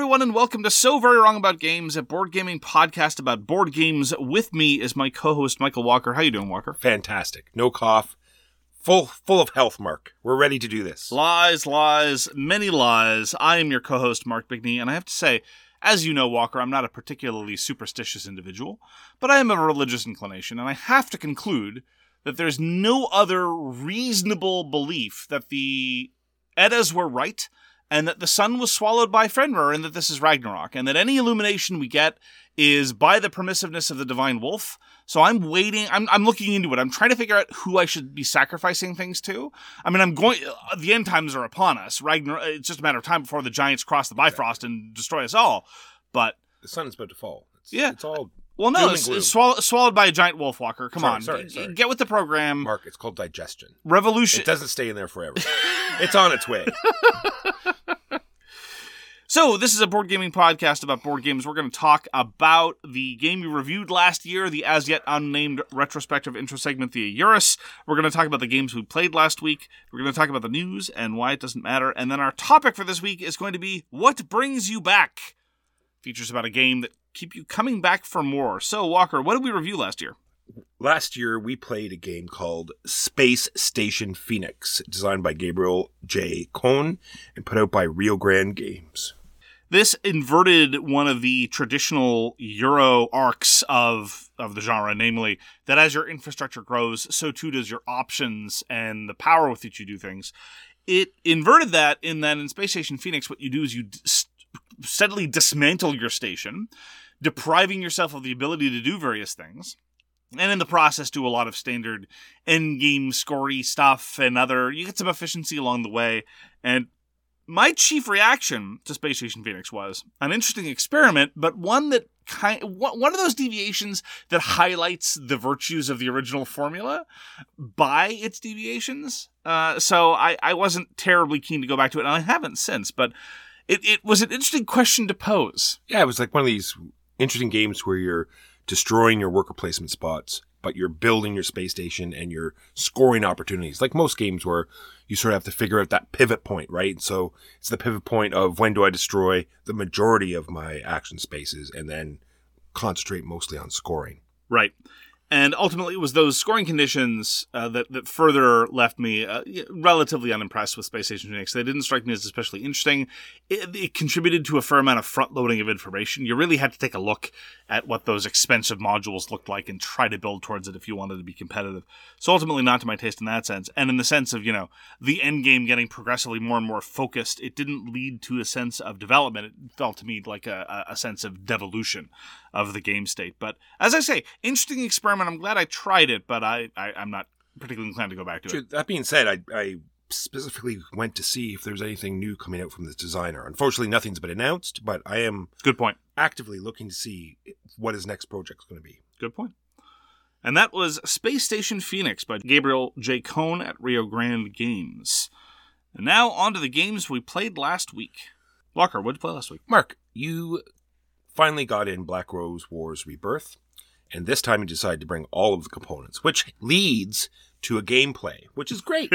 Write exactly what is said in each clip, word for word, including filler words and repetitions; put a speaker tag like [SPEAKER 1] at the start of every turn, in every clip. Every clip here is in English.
[SPEAKER 1] everyone, and welcome to So Very Wrong About Games, a board gaming podcast about board games. With me is my co-host, Michael Walker. How you doing, Walker?
[SPEAKER 2] Fantastic. No cough. Full full of health, Mark. We're ready to do this.
[SPEAKER 1] Lies, lies, many lies. I am your co-host, Mark Bigney, and I have to say, as you know, Walker, I'm not a particularly superstitious individual, but I am of a religious inclination, and I have to conclude that there's no other reasonable belief that the Eddas were right, and that the sun was swallowed by Fenrir, and that this is Ragnarok, and that any illumination we get is by the permissiveness of the Divine Wolf. So I'm waiting, I'm I'm looking into it. I'm trying to figure out who I should be sacrificing things to. I mean, I'm going, the end times are upon us. Ragnarok, it's just a matter of time before the giants cross the Bifrost and destroy us all. But
[SPEAKER 2] the sun is about to fall. It's,
[SPEAKER 1] yeah.
[SPEAKER 2] It's all
[SPEAKER 1] Well, no, it's, it's swall- swallowed by a giant wolf, Walker. Come
[SPEAKER 2] sorry,
[SPEAKER 1] on.
[SPEAKER 2] Sorry, sorry.
[SPEAKER 1] Get with the program.
[SPEAKER 2] Mark, it's called digestion.
[SPEAKER 1] Revolution.
[SPEAKER 2] It doesn't stay in there forever. It's on its way.
[SPEAKER 1] So, this is a board gaming podcast about board games. We're going to talk about the game we reviewed last year, the as yet unnamed retrospective intro segment, the Eurus. We're going to talk about the games we played last week. We're going to talk about the news and why it doesn't matter. And then our topic for this week is going to be What Brings You Back? Features about a game that keep you coming back for more. So, Walker, what did we review last year?
[SPEAKER 2] Last year, we played a game called Space Station Phoenix, designed by Gabriel J. Cohn and put out by Rio Grande Games.
[SPEAKER 1] This inverted one of the traditional Euro arcs of, of the genre, namely that as your infrastructure grows, so too does your options and the power with which you do things. It inverted that in that in Space Station Phoenix, what you do is you d- steadily dismantle your station, depriving yourself of the ability to do various things, and in the process do a lot of standard endgame scory stuff and other, you get some efficiency along the way. And my chief reaction to Space Station Phoenix was an interesting experiment, but one that kind one of those deviations that highlights the virtues of the original formula by its deviations. Uh, so I, I wasn't terribly keen to go back to it, and I haven't since, but it, it was an interesting question to pose.
[SPEAKER 2] Yeah, it was like one of these interesting games where you're destroying your worker placement spots, but you're building your space station and you're scoring opportunities. Like most games where you sort of have to figure out that pivot point, right? So it's the pivot point of when do I destroy the majority of my action spaces and then concentrate mostly on scoring.
[SPEAKER 1] Right. And ultimately, it was those scoring conditions uh, that, that further left me uh, relatively unimpressed with Space Station Phoenix. They didn't strike me as especially interesting. It, it contributed to a fair amount of front-loading of information. You really had to take a look at what those expensive modules looked like and try to build towards it if you wanted to be competitive. So ultimately, not to my taste in that sense. And in the sense of, you know, the end game getting progressively more and more focused, it didn't lead to a sense of development. It felt to me like a, a sense of devolution of the game state. But as I say, interesting experiment. I'm glad I tried it, but I, I, I'm not particularly inclined to go back to it.
[SPEAKER 2] That being said, I, I specifically went to see if there's anything new coming out from this designer. Unfortunately, nothing's been announced, but I am
[SPEAKER 1] Good point.
[SPEAKER 2] actively looking to see what his next project's going to be.
[SPEAKER 1] Good point. And that was Space Station Phoenix by Gabriel J. Cohn at Rio Grande Games. And now on to the games we played last week. Walker, what did you play last week?
[SPEAKER 2] Mark, you finally got in Black Rose Wars Rebirth. And this time you decided to bring all of the components, which leads to a gameplay, which is great.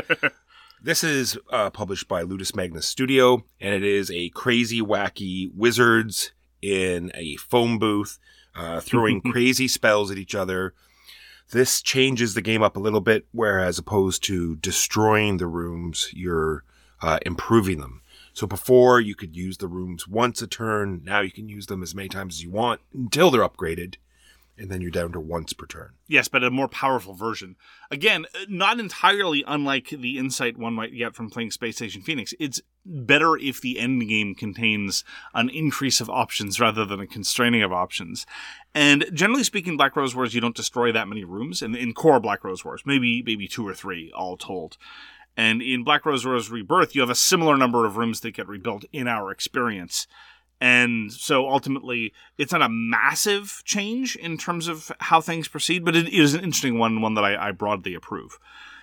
[SPEAKER 2] This is uh, published by Ludus Magnus Studio, and it is a crazy, wacky wizards in a foam booth uh, throwing crazy spells at each other. This changes the game up a little bit, where as opposed to destroying the rooms, you're uh, improving them. So before, you could use the rooms once a turn. Now you can use them as many times as you want until they're upgraded. And then you're down to once per turn.
[SPEAKER 1] Yes, but a more powerful version. Again, not entirely unlike the insight one might get from playing Space Station Phoenix. It's better if the end game contains an increase of options rather than a constraining of options. And generally speaking, Black Rose Wars, you don't destroy that many rooms. In, in core Black Rose Wars, maybe maybe two or three, all told. And in Black Rose Wars Rebirth, you have a similar number of rooms that get rebuilt in our experience. And so ultimately, it's not a massive change in terms of how things proceed, but it is an interesting one, one that I, I broadly approve.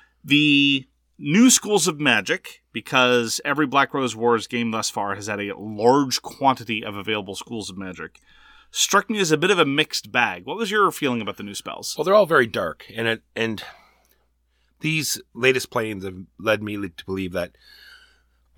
[SPEAKER 1] The new schools of magic, because every Black Rose Wars game thus far has had a large quantity of available schools of magic, struck me as a bit of a mixed bag. What was your feeling about the new spells?
[SPEAKER 2] Well, they're all very dark, and it, and these latest play-ins have led me to believe that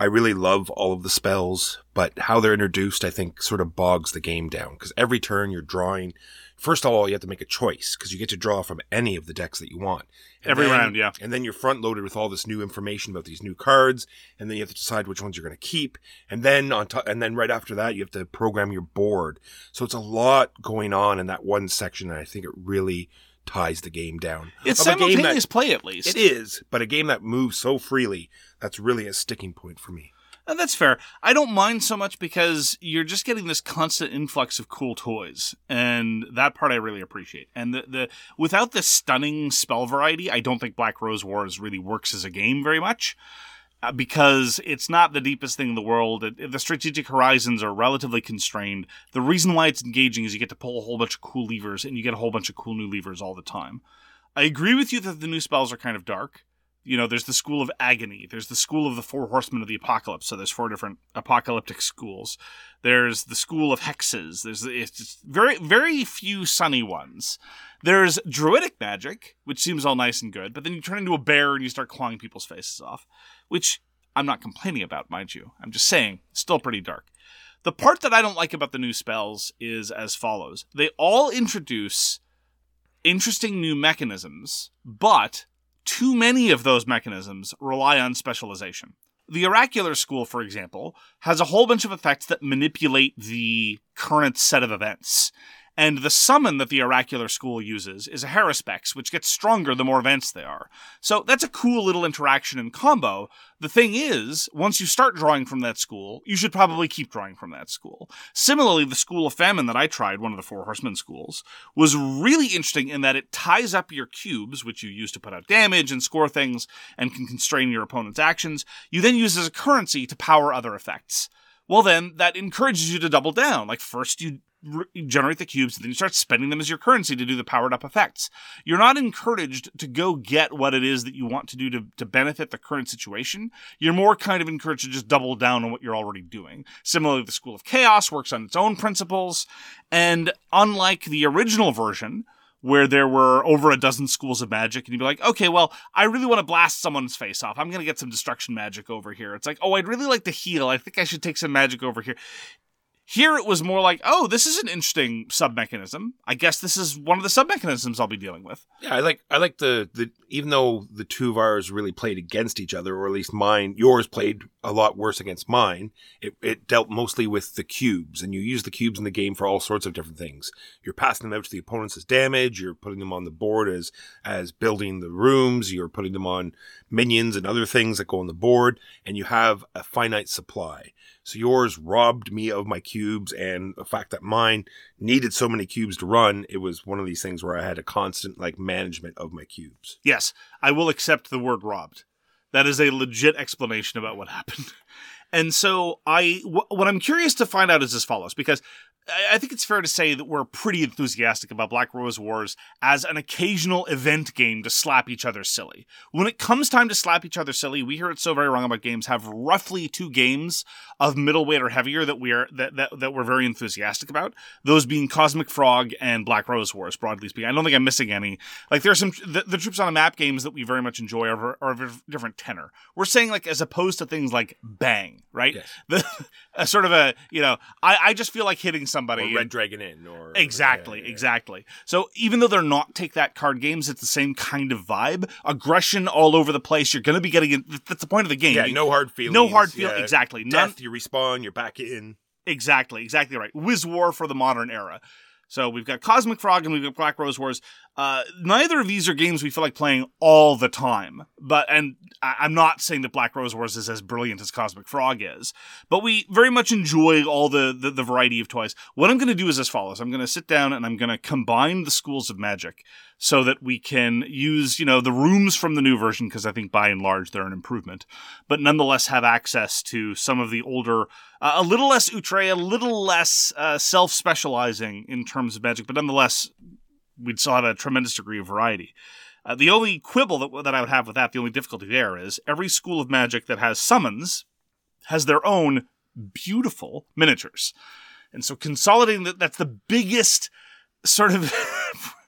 [SPEAKER 2] I really love all of the spells, but how they're introduced, I think, sort of bogs the game down. Because every turn you're drawing, first of all, you have to make a choice, because you get to draw from any of the decks that you want. And
[SPEAKER 1] Every
[SPEAKER 2] then,
[SPEAKER 1] round, yeah.
[SPEAKER 2] And then you're front loaded with all this new information about these new cards, and then you have to decide which ones you're going to keep. And then on top, and then right after that, you have to program your board. So it's a lot going on in that one section, and I think it really ties the game down.
[SPEAKER 1] It's
[SPEAKER 2] Of a game
[SPEAKER 1] simultaneous
[SPEAKER 2] that-
[SPEAKER 1] play, at least.
[SPEAKER 2] It is, but a game that moves so freely, that's really a sticking point for me.
[SPEAKER 1] And that's fair. I don't mind so much because you're just getting this constant influx of cool toys, and that part I really appreciate. And the, the without the stunning spell variety, I don't think Black Rose Wars really works as a game very much, uh, because it's not the deepest thing in the world. It, the strategic horizons are relatively constrained. The reason why it's engaging is you get to pull a whole bunch of cool levers, and you get a whole bunch of cool new levers all the time. I agree with you that the new spells are kind of dark. You know, there's the School of Agony. There's the School of the Four Horsemen of the Apocalypse. So there's four different apocalyptic schools. There's the School of Hexes. There's it's just very, very few sunny ones. There's Druidic Magic, which seems all nice and good, but then you turn into a bear and you start clawing people's faces off, which I'm not complaining about, mind you. I'm just saying, it's still pretty dark. The part that I don't like about the new spells is as follows. They all introduce interesting new mechanisms, but too many of those mechanisms rely on specialization. The Oracular School, for example, has a whole bunch of effects that manipulate the current set of events. And the summon that the Oracular School uses is a Haruspex, which gets stronger the more events they are. So that's a cool little interaction and combo. The thing is, once you start drawing from that school, you should probably keep drawing from that school. Similarly, the School of Famine that I tried, one of the Four Horsemen schools, was really interesting in that it ties up your cubes, which you use to put out damage and score things and can constrain your opponent's actions. You then use as a currency to power other effects. Well then, that encourages you to double down. Like, first you generate the cubes, and then you start spending them as your currency to do the powered up effects. You're not encouraged to go get what it is that you want to do to, to benefit the current situation. You're more kind of encouraged to just double down on what you're already doing. Similarly, the School of Chaos works on its own principles, and unlike the original version, where there were over a dozen schools of magic, and you'd be like, okay, well, I really want to blast someone's face off. I'm going to get some destruction magic over here. It's like, oh, I'd really like to heal. I think I should take some magic over here. Here it was more like, oh, this is an interesting sub-mechanism. I guess this is one of the sub-mechanisms I'll be dealing with.
[SPEAKER 2] Yeah, I like I like the, the even though the two of ours really played against each other, or at least mine, yours played a lot worse against mine, it, it dealt mostly with the cubes, and you use the cubes in the game for all sorts of different things. You're passing them out to the opponents as damage, you're putting them on the board as, as building the rooms, you're putting them on minions and other things that go on the board, and you have a finite supply. So yours robbed me of my cubes, and the fact that mine needed so many cubes to run, it was one of these things where I had a constant like management of my cubes.
[SPEAKER 1] Yes, I will accept the word robbed. That is a legit explanation about what happened. And so I, w- what I'm curious to find out is as follows, because I think it's fair to say that we're pretty enthusiastic about Black Rose Wars as an occasional event game to slap each other silly. When it comes time to slap each other silly, we hear it so very wrong about games have roughly two games of middleweight or heavier that we are that, that that we're very enthusiastic about. Those being Cosmic Frog and Black Rose Wars, broadly speaking. I don't think I'm missing any. Like there's some the, the Troops on a Map games that we very much enjoy are, are of a different tenor. We're saying like as opposed to things like Bang, right?
[SPEAKER 2] Yes.
[SPEAKER 1] The a sort of a you know I I just feel like hitting somebody.
[SPEAKER 2] Or Red
[SPEAKER 1] and,
[SPEAKER 2] Dragon Inn, or
[SPEAKER 1] exactly,
[SPEAKER 2] yeah, yeah, yeah.
[SPEAKER 1] exactly. So even though they're not take that card games, it's the same kind of vibe. Aggression all over the place. You're going to be getting it. That's the point of the game.
[SPEAKER 2] Yeah,
[SPEAKER 1] You-
[SPEAKER 2] no hard feelings.
[SPEAKER 1] No hard feel.
[SPEAKER 2] yeah.
[SPEAKER 1] Exactly. None.
[SPEAKER 2] Death, you respawn, you're back in.
[SPEAKER 1] Exactly. Exactly right. Wiz War for the modern era. So we've got Cosmic Frog and we've got Black Rose Wars. Uh, neither of these are games we feel like playing all the time. But and I- I'm not saying that Black Rose Wars is as brilliant as Cosmic Frog is. But we very much enjoy all the, the, the variety of toys. What I'm going to do is as follows. I'm going to sit down and I'm going to combine the schools of magic so that we can use, you know, the rooms from the new version, because I think by and large they're an improvement, but nonetheless have access to some of the older, uh, a little less outre, a little less uh, self-specializing in terms of magic, but nonetheless, we'd still have a tremendous degree of variety. Uh, the only quibble that, that I would have with that, the only difficulty there is every school of magic that has summons has their own beautiful miniatures. And so consolidating that, that's the biggest sort of...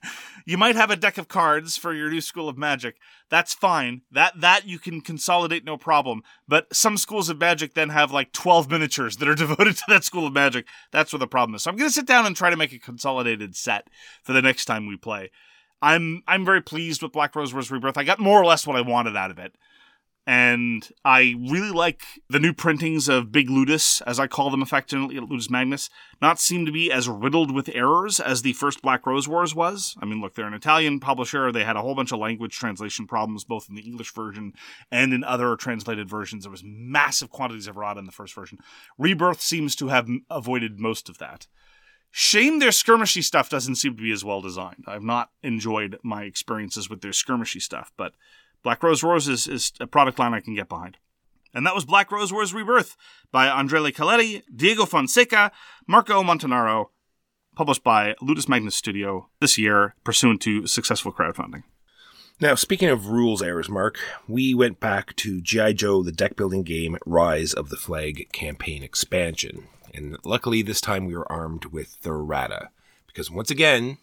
[SPEAKER 1] You might have a deck of cards for your new school of magic. That's fine. That that you can consolidate, no problem. But some schools of magic then have like twelve miniatures that are devoted to that school of magic. That's where the problem is. So I'm going to sit down and try to make a consolidated set for the next time we play. I'm I'm very pleased with Black Rose Wars Rebirth. I got more or less what I wanted out of it. And I really like the new printings of Big Ludus, as I call them affectionately, Ludus Magnus, not seem to be as riddled with errors as the first Black Rose Wars was. I mean, look, they're an Italian publisher. They had a whole bunch of language translation problems, both in the English version and in other translated versions. There was massive quantities of errata in the first version. Rebirth seems to have avoided most of that. Shame their skirmishy stuff doesn't seem to be as well designed. I've not enjoyed my experiences with their skirmishy stuff, but Black Rose Wars is, is a product line I can get behind. And that was Black Rose Wars Rebirth by Andrei Caletti, Diego Fonseca, Marco Montanaro, published by Ludus Magnus Studio this year, pursuant to successful crowdfunding.
[SPEAKER 2] Now, speaking of rules errors, Mark, we went back to G I. Joe, the deck-building game Rise of the Flag campaign expansion. And luckily, this time we were armed with the errata. Because once again,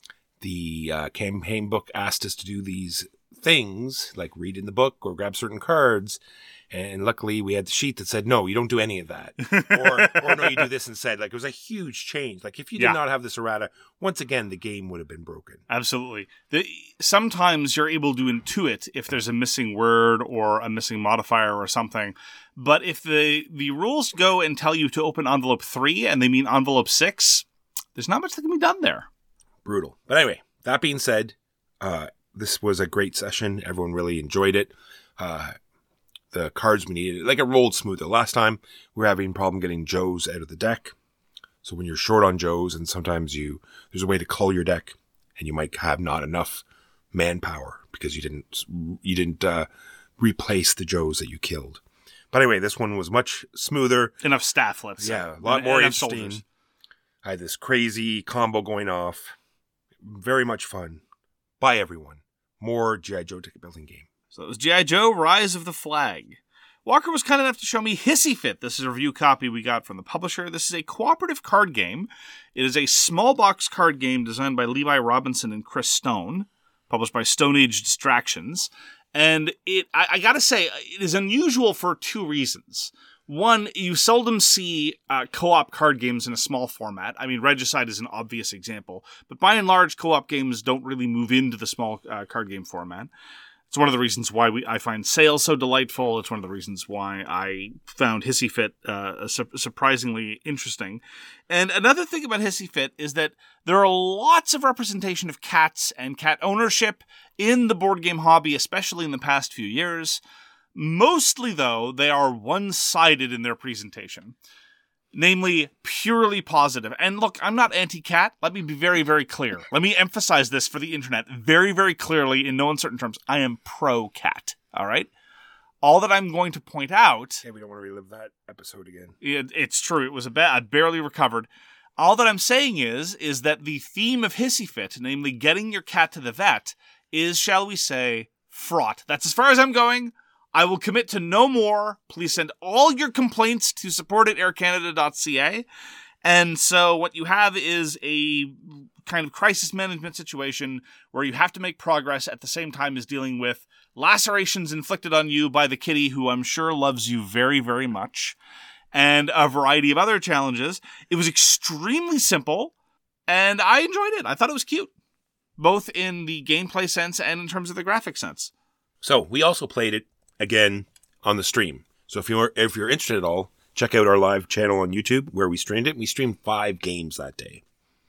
[SPEAKER 2] the uh, campaign book asked us to do these things, like read in the book or grab certain cards, and luckily we had the sheet that said, no, you don't do any of that. or, or no, you do this instead. Like, it was a huge change. Like, if you did
[SPEAKER 1] Yeah.
[SPEAKER 2] not have this errata, once again, the game would have been broken.
[SPEAKER 1] Absolutely. The, sometimes you're able to intuit if there's a missing word or a missing modifier or something. But if the, the rules go and tell you to open envelope three and they mean envelope six, there's not much that can be done there.
[SPEAKER 2] Brutal. But anyway, that being said, uh, this was a great session. Everyone really enjoyed it. Uh, the cards we needed, like it rolled smoother. Last time we were having a problem getting Joes out of the deck. So when you're short on Joes, and sometimes you there's a way to cull your deck, and you might have not enough manpower because you didn't you didn't uh, replace the Joes that you killed. But anyway, this one was much smoother.
[SPEAKER 1] Enough staff, let's say.
[SPEAKER 2] Yeah, a lot
[SPEAKER 1] And-
[SPEAKER 2] more
[SPEAKER 1] enough
[SPEAKER 2] interesting.
[SPEAKER 1] soldiers.
[SPEAKER 2] I had this crazy combo going off. Very much fun. By everyone. More G I. Joe deck building game.
[SPEAKER 1] So it was G I. Joe, Rise of the Flag. Walker was kind enough to show me Hissy Fit. This is a review copy we got from the publisher. This is a cooperative card game. It is a small box card game designed by Levi Robinson and Chris Stone, published by Stone Age Distractions. And it, I, I gotta say, it is unusual for two reasons. One, you seldom see uh, co-op card games in a small format. I mean, Regicide is an obvious example. But by and large, co-op games don't really move into the small uh, card game format. It's one of the reasons why we I find Sales so delightful. It's one of the reasons why I found Hissy Fit uh, su- surprisingly interesting. And another thing about Hissy Fit is that there are lots of representation of cats and cat ownership in the board game hobby, especially in the past few years. Mostly, though, they are one-sided in their presentation. Namely, purely positive. And look, I'm not anti-cat. Let me be very, very clear. Let me emphasize this for the internet very, very clearly in no uncertain terms. I am pro-cat, all right? All that I'm going to point out...
[SPEAKER 2] Yeah, we don't want to relive that episode again.
[SPEAKER 1] It, it's true. It was a bad... I barely recovered. All that I'm saying is, is that the theme of Hissy Fit, namely getting your cat to the vet, is, shall we say, fraught. That's as far as I'm going. I will commit to no more. Please send all your complaints to support at air canada dot c a. And so what you have is a kind of crisis management situation where you have to make progress at the same time as dealing with lacerations inflicted on you by the kitty who I'm sure loves you very, very much, and a variety of other challenges. It was extremely simple, and I enjoyed it. I thought it was cute, both in the gameplay sense and in terms of the graphic sense.
[SPEAKER 2] So, we also played it again on the stream. So if you're if you're interested at all, check out our live channel on YouTube where we streamed it. We streamed five games that day.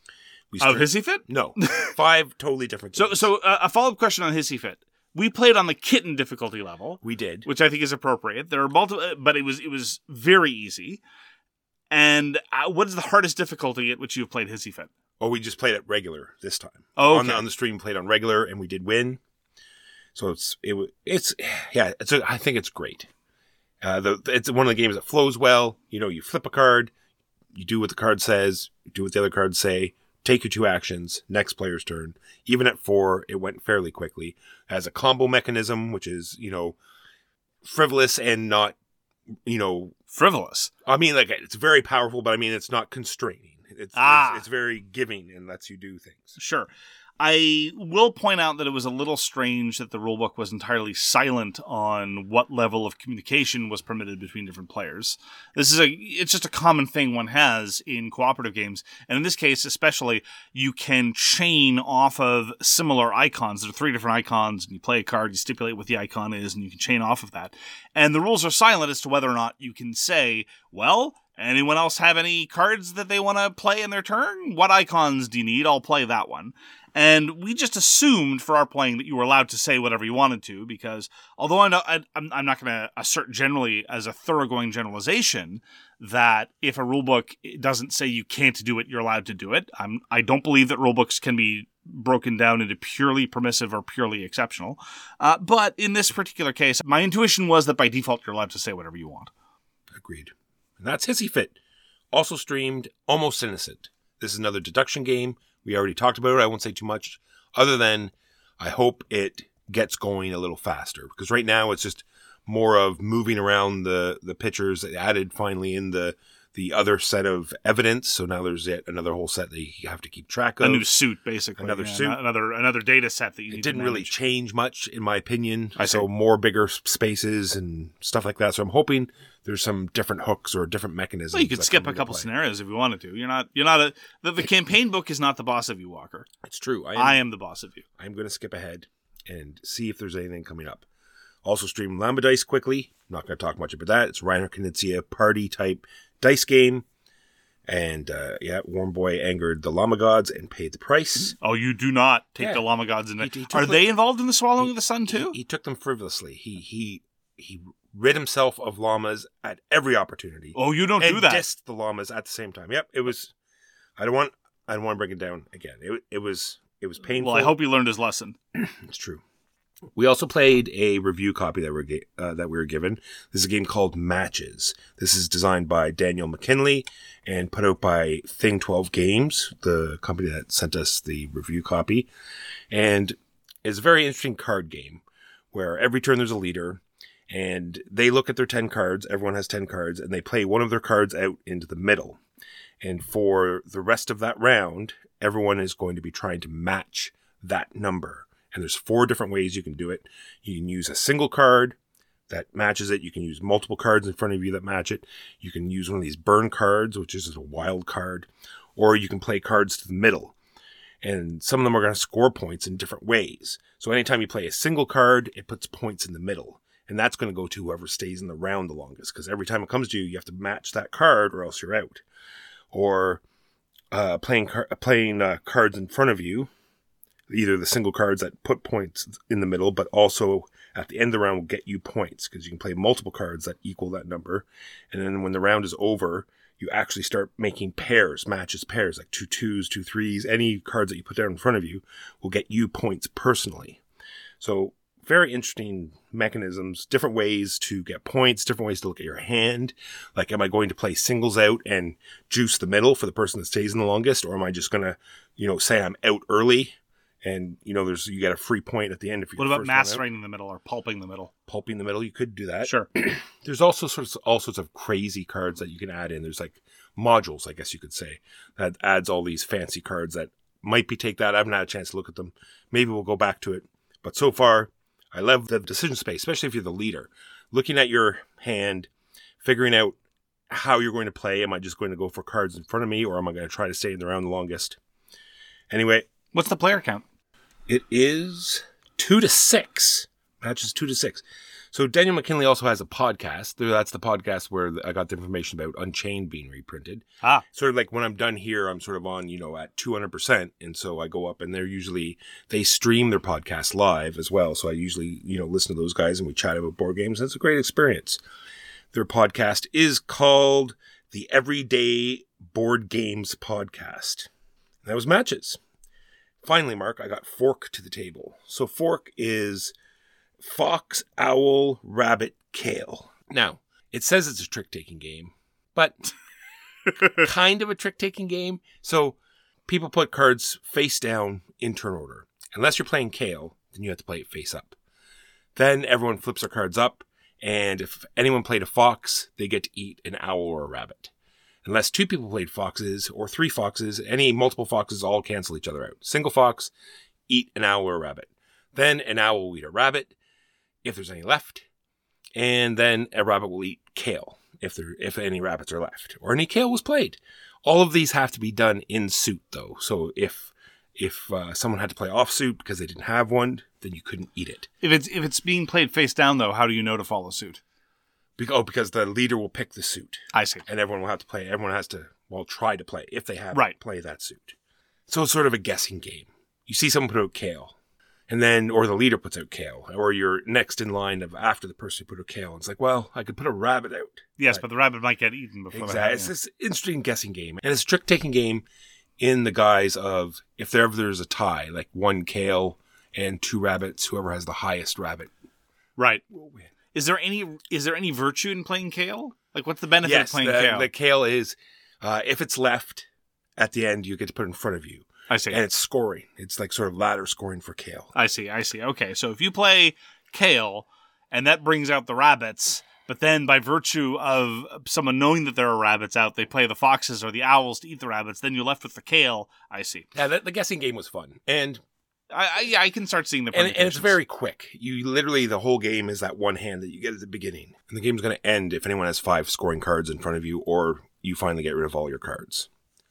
[SPEAKER 2] We
[SPEAKER 1] Of
[SPEAKER 2] streamed,
[SPEAKER 1] Hissy Fit?
[SPEAKER 2] No, five totally different
[SPEAKER 1] So,
[SPEAKER 2] games.
[SPEAKER 1] so uh, a follow-up question on Hissy Fit. We played on the kitten difficulty level,
[SPEAKER 2] we did.
[SPEAKER 1] which I think is appropriate. There are multiple, but it was it was very easy. And uh, what is the hardest difficulty at which you've played Hissy Fit?
[SPEAKER 2] Oh, we just played it regular this time.
[SPEAKER 1] Oh,
[SPEAKER 2] on the
[SPEAKER 1] okay.
[SPEAKER 2] on the stream, played on regular, and we did win. So it's it wa- it's yeah. It's a, I think it's great. Uh, the it's one of the games that flows well. You know, you flip a card, you do what the card says, you do what the other cards say. Take your two actions. Next player's turn. Even at four, it went fairly quickly. It has a combo mechanism, which is you know frivolous and not you know.
[SPEAKER 1] Frivolous.
[SPEAKER 2] I mean, like it's very powerful, but I mean it's not constraining. It's
[SPEAKER 1] Ah.
[SPEAKER 2] it's, it's very giving and lets you do things.
[SPEAKER 1] Sure. I will point out that it was a little strange that the rulebook was entirely silent on what level of communication was permitted between different players. This is a, it's just a common thing one has in cooperative games. And in this case, especially, you can chain off of similar icons. There are three different icons, and you play a card, you stipulate what the icon is, and you can chain off of that. And the rules are silent as to whether or not you can say, well, anyone else have any cards that they want to play in their turn? What icons do you need? I'll play that one. And we just assumed for our playing that you were allowed to say whatever you wanted to, because although I'm not, I'm, I'm not going to assert generally as a thoroughgoing generalization that if a rulebook doesn't say you can't do it, you're allowed to do it. I'm, I don't believe that rulebooks can be broken down into purely permissive or purely exceptional. Uh, but in this particular case, my intuition was that by default, you're allowed to say whatever you want.
[SPEAKER 2] Agreed. And that's Hissy Fit. Also streamed Almost Innocent. This is another deduction game. We already talked about it. I won't say too much other than I hope it gets going a little faster, because right now it's just more of moving around the, the pictures. It added finally in the, the other set of evidence. So now there's yet another whole set that you have to keep track of.
[SPEAKER 1] A new suit, basically.
[SPEAKER 2] Another
[SPEAKER 1] yeah,
[SPEAKER 2] suit.
[SPEAKER 1] Another, another data set that you need
[SPEAKER 2] It didn't
[SPEAKER 1] to
[SPEAKER 2] really
[SPEAKER 1] manage.
[SPEAKER 2] change much, in my opinion.
[SPEAKER 1] I
[SPEAKER 2] so
[SPEAKER 1] see.
[SPEAKER 2] more bigger spaces and stuff like that. So I'm hoping there's some different hooks or different mechanisms.
[SPEAKER 1] Well, you could
[SPEAKER 2] that
[SPEAKER 1] skip
[SPEAKER 2] come
[SPEAKER 1] a
[SPEAKER 2] into
[SPEAKER 1] couple
[SPEAKER 2] play.
[SPEAKER 1] scenarios if you wanted to. You're not. You're not a. The, the campaign book is not the boss of you, Walker.
[SPEAKER 2] It's true. I am,
[SPEAKER 1] I am the boss of you.
[SPEAKER 2] I'm going to skip ahead and see if there's anything coming up. Also stream Lamba Dice quickly. I'm not going to talk much about that. It's Reiner Knizia party type dice game. And uh, yeah, Warm Boy angered the Llama Gods and paid the price.
[SPEAKER 1] Oh, you do not take
[SPEAKER 2] Yeah.
[SPEAKER 1] the Llama Gods in
[SPEAKER 2] He-
[SPEAKER 1] it.
[SPEAKER 2] he took
[SPEAKER 1] Are
[SPEAKER 2] the-
[SPEAKER 1] they involved in the swallowing
[SPEAKER 2] he-
[SPEAKER 1] of the sun too?
[SPEAKER 2] He, he took them frivolously. He he he rid himself of llamas at every opportunity.
[SPEAKER 1] oh, you don't
[SPEAKER 2] and
[SPEAKER 1] do that.
[SPEAKER 2] dissed the llamas at the same time. Yep, it was. I don't want. I don't want to break it down again. It it was it was painful.
[SPEAKER 1] Well, I hope he learned his lesson.
[SPEAKER 2] It's true. We also played a review copy that, we're ga- uh, that we were given. This is a game called Matches. This is designed by Daniel McKinley and put out by Thing twelve Games, the company that sent us the review copy. And it's a very interesting card game where every turn there's a leader and they look at their ten cards. Everyone has ten cards and they play one of their cards out into the middle. And for the rest of that round, everyone is going to be trying to match that number. And there's four different ways you can do it. You can use a single card that matches it. You can use multiple cards in front of you that match it. You can use one of these burn cards, which is a wild card. Or you can play cards to the middle. And some of them are going to score points in different ways. So anytime you play a single card, it puts points in the middle. And that's going to go to whoever stays in the round the longest. Because every time it comes to you, you have to match that card or else you're out. Or uh, playing, car- playing uh, cards in front of you. Either the single cards that put points in the middle, but also at the end of the round will get you points because you can play multiple cards that equal that number. And then when the round is over, you actually start making pairs, matches, pairs, like two twos, two threes. Any cards that you put down in front of you will get you points personally. So very interesting mechanisms, different ways to get points, different ways to look at your hand. Like, am I going to play singles out and juice the middle for the person that stays in the longest? Or am I just going to, you know, say I'm out early? And, you know, there's you get a free point at the end if you're
[SPEAKER 1] What
[SPEAKER 2] the
[SPEAKER 1] about
[SPEAKER 2] first one out.
[SPEAKER 1] mastering in the middle or pulping the middle?
[SPEAKER 2] Pulping the middle, you could do that.
[SPEAKER 1] Sure.
[SPEAKER 2] There's also sorts all sorts of crazy cards that you can add in. There's like modules, I guess you could say, that adds all these fancy cards that might be take that. I haven't had a chance to look at them. Maybe we'll go back to it. But so far, I love the decision space, especially if you're the leader. Looking at your hand, figuring out how you're going to play. Am I just going to go for cards in front of me, or am I going to try to stay in the round the longest? Anyway,
[SPEAKER 1] What's the player count?
[SPEAKER 2] it is two to six. Matches two to six. So Daniel McKinley also has a podcast. That's the podcast where I got the information about Unchained being reprinted.
[SPEAKER 1] Ah.
[SPEAKER 2] Sort of like when I'm done here, I'm sort of on, you know, at two hundred percent. And so I go up and they're usually, they stream their podcast live as well. So I usually, you know, listen to those guys and we chat about board games. It's a great experience. Their podcast is called the Everyday Board Games Podcast. That was Matches. Finally, Mark, I got Fork to the table. So Fork is Fox, Owl, Rabbit, Kale. Now, it says it's a trick-taking game, but kind of a trick-taking game. So people put cards face down in turn order. Unless you're playing Kale, then you have to play it face up. Then everyone flips their cards up, and if anyone played a fox, they get to eat an owl or a rabbit. Unless two people played foxes or three foxes, any multiple foxes all cancel each other out. Single fox eat an owl or a rabbit. Then an owl will eat a rabbit, if there's any left. And then a rabbit will eat kale, if there if any rabbits are left. Or any kale was played. All of these have to be done in suit, though. So if if uh, someone had to play off suit because they didn't have one, then you couldn't eat it.
[SPEAKER 1] If it's if it's being played face down, though, how do you know to follow suit?
[SPEAKER 2] Because, oh, because the leader will pick the suit.
[SPEAKER 1] I see.
[SPEAKER 2] And everyone will have to play. Everyone has to, well, try to play, if they have
[SPEAKER 1] right.
[SPEAKER 2] play that suit. So it's sort of a guessing game. You see someone put out kale, and then, or the leader puts out kale, or you're next in line of after the person who put out kale. And it's like, well, I could put a rabbit out.
[SPEAKER 1] Yes, but, but the rabbit might get eaten before
[SPEAKER 2] exactly.
[SPEAKER 1] that.
[SPEAKER 2] It's this interesting guessing game. And it's a trick-taking game in the guise of, if there ever there's a tie, like one kale and two rabbits, whoever has the highest rabbit
[SPEAKER 1] right.
[SPEAKER 2] will win.
[SPEAKER 1] Is there any is there any virtue in playing kale? Like, what's the benefit
[SPEAKER 2] yes,
[SPEAKER 1] of playing
[SPEAKER 2] the,
[SPEAKER 1] kale?
[SPEAKER 2] the kale is, uh, if it's left at the end, you get to put it in front of you.
[SPEAKER 1] I see.
[SPEAKER 2] And it's scoring. It's like sort of ladder scoring for kale.
[SPEAKER 1] I see, I see. Okay, so if you play kale, and that brings out the rabbits, but then by virtue of someone knowing that there are rabbits out, they play the foxes or the owls to eat the rabbits, then you're left with the kale. I see.
[SPEAKER 2] Yeah, the, the guessing game was fun. And
[SPEAKER 1] I, I, yeah, I can start seeing the
[SPEAKER 2] and, and it's very quick. You literally, the whole game is that one hand that you get at the beginning. And the game's going to end if anyone has five scoring cards in front of you, or you finally get rid of all your cards.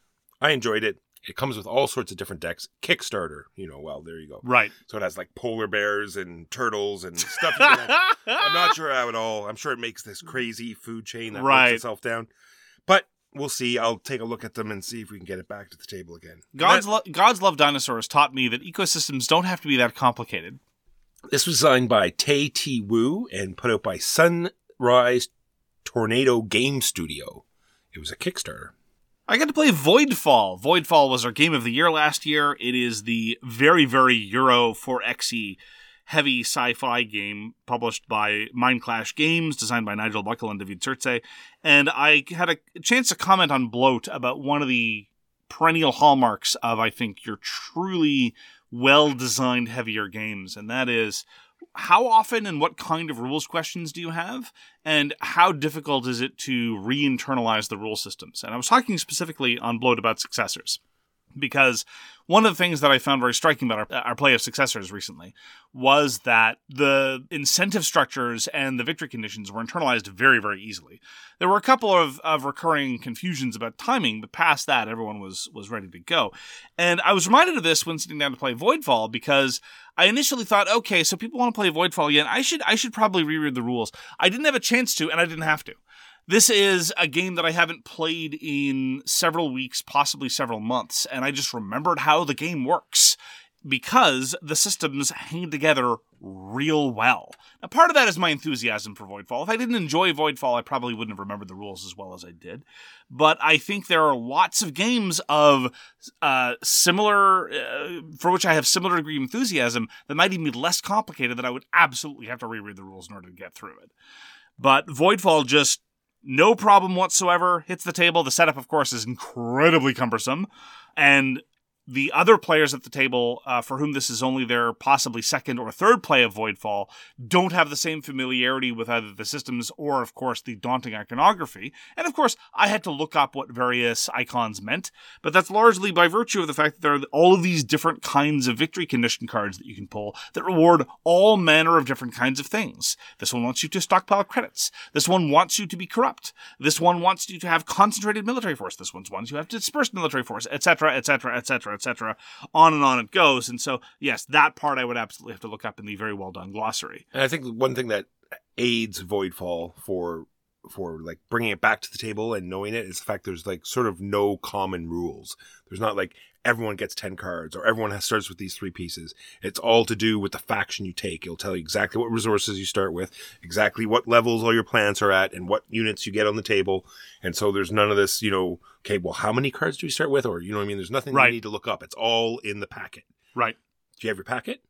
[SPEAKER 2] I enjoyed it. It comes with all sorts of different decks. Kickstarter, you know, well, there you go.
[SPEAKER 1] Right.
[SPEAKER 2] So it has like polar bears and turtles and stuff. You can, I'm not sure how it all, I'm sure it makes this crazy food chain that
[SPEAKER 1] right.
[SPEAKER 2] works itself down. But we'll see. I'll take a look at them and see if we can get it back to the table again.
[SPEAKER 1] God's,
[SPEAKER 2] that,
[SPEAKER 1] Lo- God's Love Dinosaurs taught me that ecosystems don't have to be that complicated.
[SPEAKER 2] This was designed by Tay T. Wu and put out by Sunrise Tornado Game Studio. It was a Kickstarter.
[SPEAKER 1] I got to play Voidfall. Voidfall was our game of the year last year. It is the very, very Euro four X E heavy sci-fi game published by Mindclash Games, designed by Nigel Buckle and David Surtse. And I had a chance to comment on Bloat about one of the perennial hallmarks of, I think, your truly well-designed heavier games. And that is, how often and what kind of rules questions do you have? And how difficult is it to re-internalize the rule systems? And I was talking specifically on Bloat about successors. Because one of the things that I found very striking about our, our play of successors recently was that the incentive structures and the victory conditions were internalized very, very easily. There were a couple of, of recurring confusions about timing, but past that, everyone was, was ready to go. And I was reminded of this when sitting down to play Voidfall, because I initially thought, okay, so people want to play Voidfall again. I should, I should probably reread the rules. I didn't have a chance to, and I didn't have to. This is a game that I haven't played in several weeks, possibly several months, and I just remembered how the game works because the systems hang together real well. Now, part of that is my enthusiasm for Voidfall. If I didn't enjoy Voidfall, I probably wouldn't have remembered the rules as well as I did. But I think there are lots of games of uh, similar, uh, for which I have similar degree of enthusiasm, that might even be less complicated, that I would absolutely have to reread the rules in order to get through it. But Voidfall just, no problem whatsoever, hits the table. The setup, of course, is incredibly cumbersome. And the other players at the table, uh, for whom this is only their possibly second or third play of Voidfall, don't have the same familiarity with either the systems or, of course, the daunting iconography. And, of course, I had to look up what various icons meant, but that's largely by virtue of the fact that there are all of these different kinds of victory condition cards that you can pull that reward all manner of different kinds of things. This one wants you to stockpile credits. This one wants you to be corrupt. This one wants you to have concentrated military force. This one wants you to have dispersed military force, et cetera, et cetera, et cetera, et cetera. On and on it goes. And so, yes, that part I would absolutely have to look up in the very well done glossary.
[SPEAKER 2] And I think one thing that aids Voidfall for for like bringing it back to the table and knowing it is the fact there's like sort of no common rules. There's not like everyone gets ten cards or everyone has starts with these three pieces. It's all to do with the faction you take. It'll tell you exactly what resources you start with, exactly what levels all your plants are at, and what units you get on the table. And so there's none of this, you know, okay, well, how many cards do you start with? Or, you know what I mean? There's nothing
[SPEAKER 1] right.
[SPEAKER 2] you need to look up. It's all in the packet.
[SPEAKER 1] Right.
[SPEAKER 2] Do you have your packet?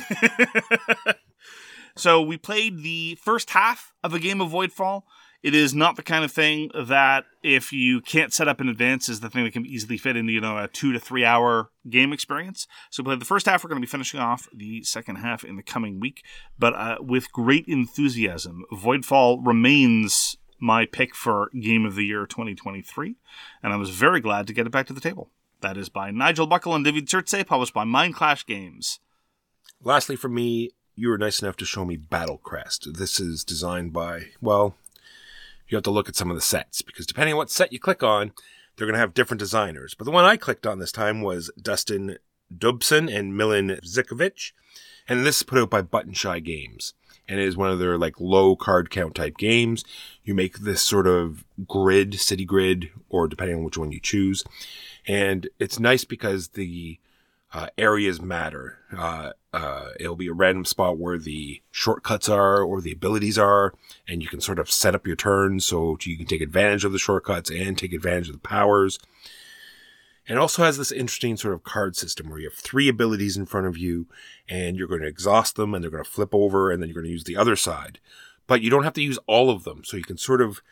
[SPEAKER 1] So we played the first half of a game of Voidfall. It is not the kind of thing that, if you can't set up in advance, is the thing that can easily fit into, you know, a two to three hour game experience. So we played the first half. We're going to be finishing off the second half in the coming week. But uh, with great enthusiasm, Voidfall remains my pick for Game of the Year twenty twenty-three. And I was very glad to get it back to the table. That is by Nigel Buckle and David Turtse, published by Mind Clash Games.
[SPEAKER 2] Lastly, for me, you were nice enough to show me Battle Crest. This is designed by, well, you have to look at some of the sets, because depending on what set you click on, they're going to have different designers. But the one I clicked on this time was Dustin Dobson and Milan Zikovic, and this is put out by Button Shy Games. And it is one of their like low card count type games. You make this sort of grid, city grid, or depending on which one you choose. And it's nice because the uh, areas matter. Uh, uh, it'll be a random spot where the shortcuts are or the abilities are, and you can sort of set up your turn so you can take advantage of the shortcuts and take advantage of the powers. And it also has this interesting sort of card system where you have three abilities in front of you and you're going to exhaust them and they're going to flip over and then you're going to use the other side. But you don't have to use all of them. So you can sort of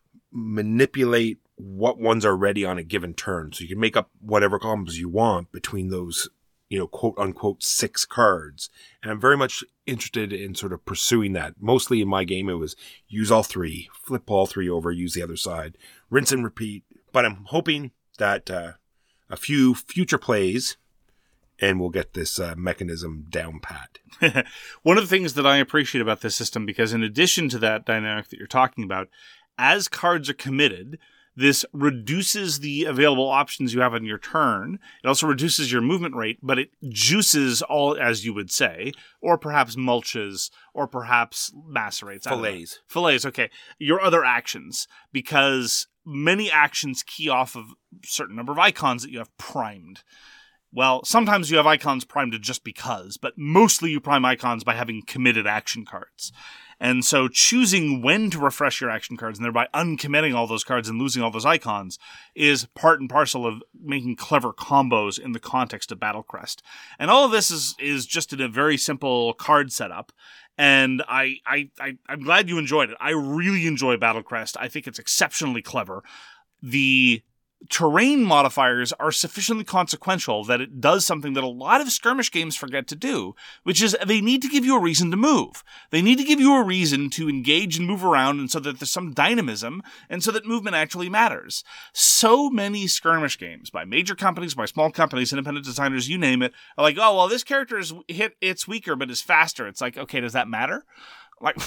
[SPEAKER 2] manipulate what ones are ready on a given turn. So you can make up whatever combos you want between those, you know, quote unquote six cards. And I'm very much interested in sort of pursuing that. Mostly in my game, it was use all three, flip all three over, use the other side, rinse and repeat. But I'm hoping that, uh, a few future plays, and we'll get this uh, mechanism down pat.
[SPEAKER 1] One of the things that I appreciate about this system, because in addition to that dynamic that you're talking about, as cards are committed, this reduces the available options you have on your turn. It also reduces your movement rate, but it juices all, as you would say, or perhaps mulches, or perhaps macerates.
[SPEAKER 2] Fillets.
[SPEAKER 1] Fillets, okay. Your other actions, because many actions key off of a certain number of icons that you have primed. Well, sometimes you have icons primed just because, but mostly you prime icons by having committed action cards. And so choosing when to refresh your action cards and thereby uncommitting all those cards and losing all those icons is part and parcel of making clever combos in the context of Battle Crest. And all of this is, is just in a very simple card setup. And I, I, I, I'm glad you enjoyed it. I really enjoy Battle Crest. I think it's exceptionally clever. The terrain modifiers are sufficiently consequential that it does something that a lot of skirmish games forget to do, which is they need to give you a reason to move. They need to give you a reason to engage and move around, and so that there's some dynamism, and so that movement actually matters. So many skirmish games by major companies, by small companies, independent designers, you name it, are like, oh, well, this character is hit, it's weaker, but is faster. It's like, okay, does that matter? Like...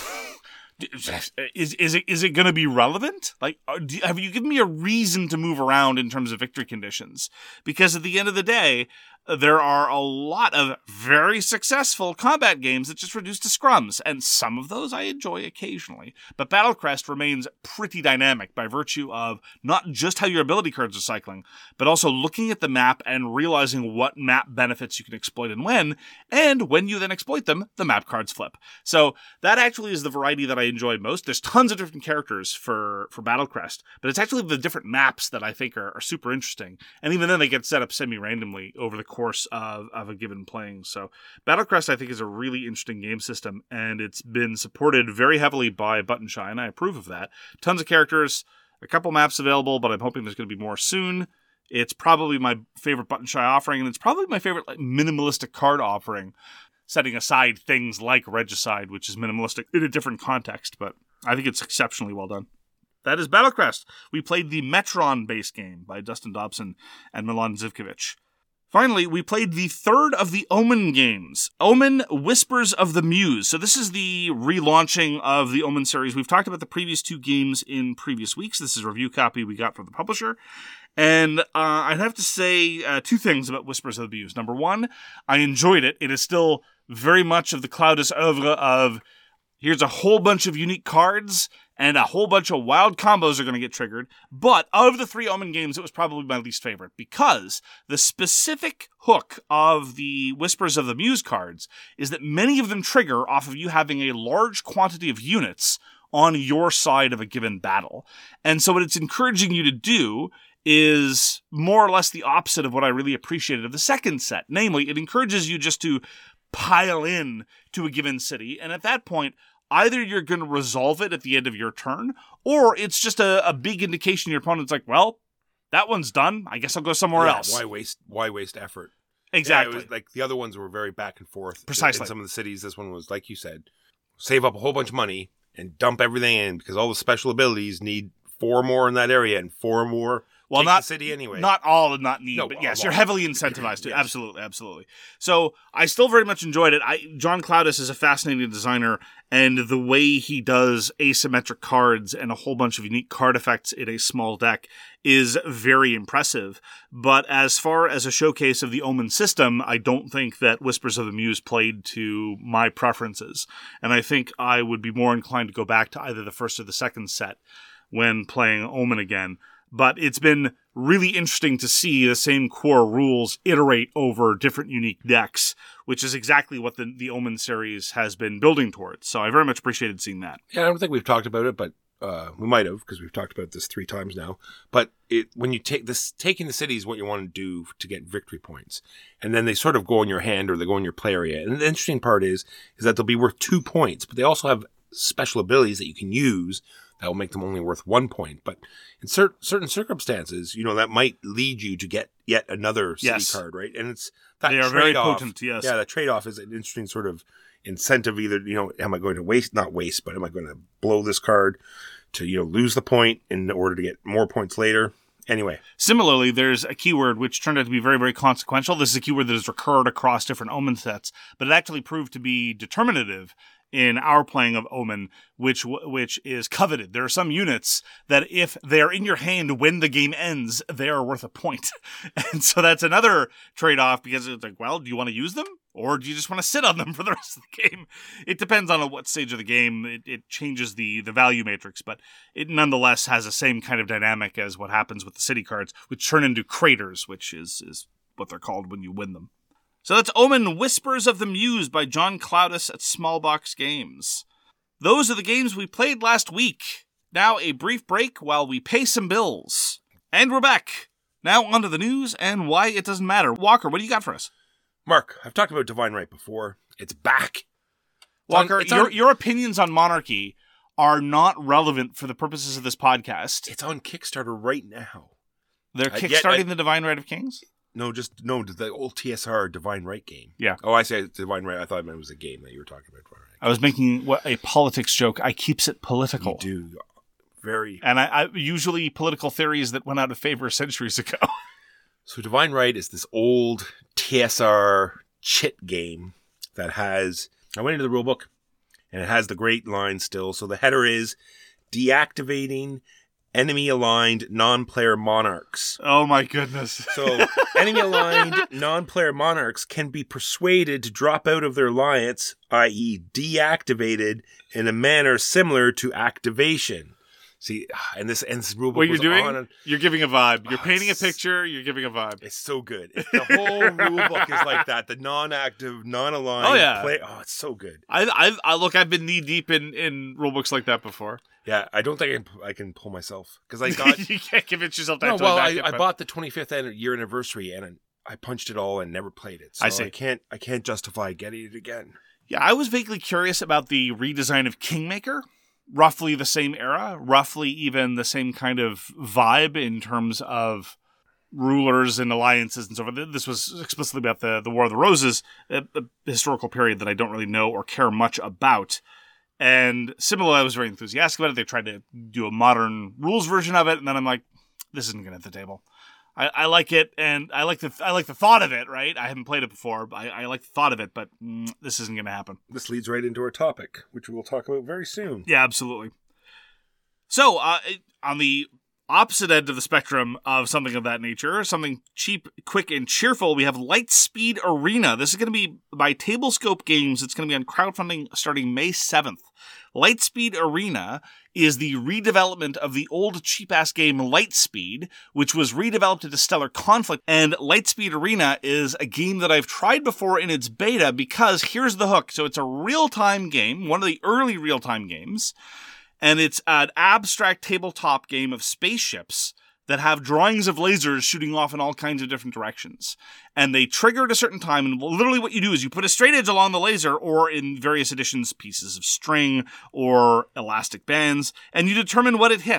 [SPEAKER 1] Is is it is it going to be relevant? Like, do, have you given me a reason to move around in terms of victory conditions? Because at the end of the day, there are a lot of very successful combat games that just reduce to scrums, and some of those I enjoy occasionally. But Battle Crest remains pretty dynamic by virtue of not just how your ability cards are cycling, but also looking at the map and realizing what map benefits you can exploit and when, and when you then exploit them, the map cards flip. So that actually is the variety that I enjoy most. There's tons of different characters for, for Battle Crest, but it's actually the different maps that I think are, are super interesting. And even then they get set up semi-randomly over the course of, of a given playing. So Battle Crest, I think, is a really interesting game system, and it's been supported very heavily by Button Shy, and I approve of that. Tons of characters, a couple maps available, but I'm hoping there's going to be more soon. It's probably my favorite Button Shy offering, and it's probably my favorite like, minimalistic card offering, setting aside things like Regicide, which is minimalistic in a different context, but I think it's exceptionally well done. That is Battle Crest. We played the Metron-based game by Dustin Dobson and Milan Zivkovic. Finally, we played the third of the Omen games, Omen Whispers of the Muse. So this is the relaunching of the Omen series. We've talked about the previous two games in previous weeks. This is a review copy we got from the publisher. And uh, I'd have to say uh, two things about Whispers of the Muse. Number one, I enjoyed it. It is still very much of the Cloudus oeuvre of here's a whole bunch of unique cards and a whole bunch of wild combos are going to get triggered. But of the three Omen games, it was probably my least favorite because the specific hook of the Whispers of the Muse cards is that many of them trigger off of you having a large quantity of units on your side of a given battle. And so what it's encouraging you to do is more or less the opposite of what I really appreciated of the second set. Namely, it encourages you just to pile in to a given city, and at that point, either you're going to resolve it at the end of your turn, or it's just a, a big indication your opponent's like, well, that one's done. I guess I'll go somewhere
[SPEAKER 2] yeah,
[SPEAKER 1] else.
[SPEAKER 2] Why waste? Why waste effort?
[SPEAKER 1] Exactly.
[SPEAKER 2] Yeah, it was like the other ones were very back and forth.
[SPEAKER 1] Precisely.
[SPEAKER 2] In some of the cities, this one was like you said, save up a whole bunch of money and dump everything in because all the special abilities need four more in that area and four more
[SPEAKER 1] Well,
[SPEAKER 2] take
[SPEAKER 1] not
[SPEAKER 2] the city anyway.
[SPEAKER 1] Not all, not need,
[SPEAKER 2] No,
[SPEAKER 1] but
[SPEAKER 2] a
[SPEAKER 1] yes,
[SPEAKER 2] lot.
[SPEAKER 1] you're heavily incentivized to.
[SPEAKER 2] Yes.
[SPEAKER 1] Absolutely, absolutely. So I still very much enjoyed it. I John Cloudis is a fascinating designer, and the way he does asymmetric cards and a whole bunch of unique card effects in a small deck is very impressive. But as far as a showcase of the Omen system, I don't think that Whispers of the Muse played to my preferences. And I think I would be more inclined to go back to either the first or the second set when playing Omen again. But it's been really interesting to see the same core rules iterate over different unique decks, which is exactly what the, the Omen series has been building towards. So I very much appreciated seeing that.
[SPEAKER 2] Yeah, I don't think we've talked about it, but uh, we might have because we've talked about this three times now. But it, when you take this, taking the city is what you want to do to get victory points, and then they sort of go in your hand or they go in your play area. And the interesting part is, is that they'll be worth two points, but they also have special abilities that you can use that will make them only worth one point. But in cer- certain circumstances, you know, that might lead you to get yet another city
[SPEAKER 1] Yes.
[SPEAKER 2] card, right? And it's that
[SPEAKER 1] They are very
[SPEAKER 2] trade-off-
[SPEAKER 1] potent, yes.
[SPEAKER 2] Yeah, that trade-off is an interesting sort of incentive. Either, you know, am I going to waste, not waste, but am I going to blow this card to, you know, lose the point in order to get more points later? Anyway.
[SPEAKER 1] Similarly, there's a keyword which turned out to be very, very consequential. This is a keyword that has recurred across different Omen sets, but it actually proved to be determinative in our playing of Omen, which which is coveted. There are some units that if they're in your hand when the game ends, they are worth a point. And so that's another trade-off, because it's like, well, do you want to use them? Or do you just want to sit on them for the rest of the game? It depends on what stage of the game. It, it changes the, the value matrix, but it nonetheless has the same kind of dynamic as what happens with the city cards, which turn into craters, which is, is what they're called when you win them. So that's Omen Whispers of the Muse by John Cloudis at Smallbox Games. Those are the games we played last week. Now a brief break while we pay some bills. And we're back. Now on to the news and why it doesn't matter. Walker, what do you got for us?
[SPEAKER 2] Mark, I've talked about Divine Right before. It's back. It's
[SPEAKER 1] Walker,
[SPEAKER 2] on, it's
[SPEAKER 1] your,
[SPEAKER 2] on,
[SPEAKER 1] your opinions on monarchy are not relevant for the purposes of this podcast.
[SPEAKER 2] it's on Kickstarter right now.
[SPEAKER 1] They're
[SPEAKER 2] Uh,
[SPEAKER 1] kickstarting
[SPEAKER 2] yet I-
[SPEAKER 1] the Divine Right of Kings?
[SPEAKER 2] No, just, no, the old T S R Divine Right game.
[SPEAKER 1] Yeah.
[SPEAKER 2] Oh, I say Divine Right. I thought it was a game that you were talking about.
[SPEAKER 1] I was making what a politics joke. I keeps it political.
[SPEAKER 2] You do. Very.
[SPEAKER 1] And I, I usually political theories that went out of favor centuries ago.
[SPEAKER 2] So Divine Right is this old T S R chit game that has, I went into the rule book and it has the great line still. So the header is deactivating enemy-aligned non-player monarchs.
[SPEAKER 1] Oh my goodness.
[SPEAKER 2] So enemy-aligned non-player monarchs can be persuaded to drop out of their alliance, that is deactivated, in a manner similar to activation. See, and this, and this rulebook
[SPEAKER 1] What you're
[SPEAKER 2] goes
[SPEAKER 1] doing,
[SPEAKER 2] on and
[SPEAKER 1] you're giving a vibe. You're
[SPEAKER 2] Oh,
[SPEAKER 1] painting a
[SPEAKER 2] it's-
[SPEAKER 1] picture, you're giving a vibe.
[SPEAKER 2] it's so good. It's, the whole rulebook is like that. The non-active, non-aligned
[SPEAKER 1] Oh, yeah.
[SPEAKER 2] play. Oh, it's so good.
[SPEAKER 1] I, I, I look, I've been knee deep in, in rule books like that before.
[SPEAKER 2] Yeah, I don't think I can, I can pull myself because I got.
[SPEAKER 1] You can't convince yourself to
[SPEAKER 2] no,
[SPEAKER 1] actually
[SPEAKER 2] well,
[SPEAKER 1] back
[SPEAKER 2] I,
[SPEAKER 1] it,
[SPEAKER 2] I
[SPEAKER 1] but-
[SPEAKER 2] bought the twenty-fifth an- year anniversary and I punched it all and never played it. So
[SPEAKER 1] I see.
[SPEAKER 2] I can't, I can't justify getting it again.
[SPEAKER 1] Yeah, I was vaguely curious about the redesign of Kingmaker. Roughly the same era, roughly even the same kind of vibe in terms of rulers and alliances and so forth. This was explicitly about the, the War of the Roses, a, a historical period that I don't really know or care much about. And similarly, I was very enthusiastic about it. They tried to do a modern rules version of it, and then I'm like, this isn't going to hit the table. I, I like it, and I like the I like the thought of it, right? I haven't played it before, but I, I like the thought of it, but mm, this isn't going to happen.
[SPEAKER 2] This leads right into our topic, which we will talk about very soon.
[SPEAKER 1] Yeah, absolutely. So, uh, on the opposite end of the spectrum of something of that nature, something cheap, quick, and cheerful, we have Lightspeed Arena. This is going to be by Tablescope Games. It's going to be on crowdfunding starting May seventh. Lightspeed Arena is the redevelopment of the old cheap-ass game Lightspeed, which was redeveloped into Stellar Conflict. And Lightspeed Arena is a game that I've tried before in its beta because here's the hook. So it's a real-time game, one of the early real-time games, and it's an abstract tabletop game of spaceships that have drawings of lasers shooting off in all kinds of different directions. And they trigger at a certain time, and literally what you do is you put a straight edge along the laser, or in various editions, pieces of string or elastic bands, and you determine what it hits.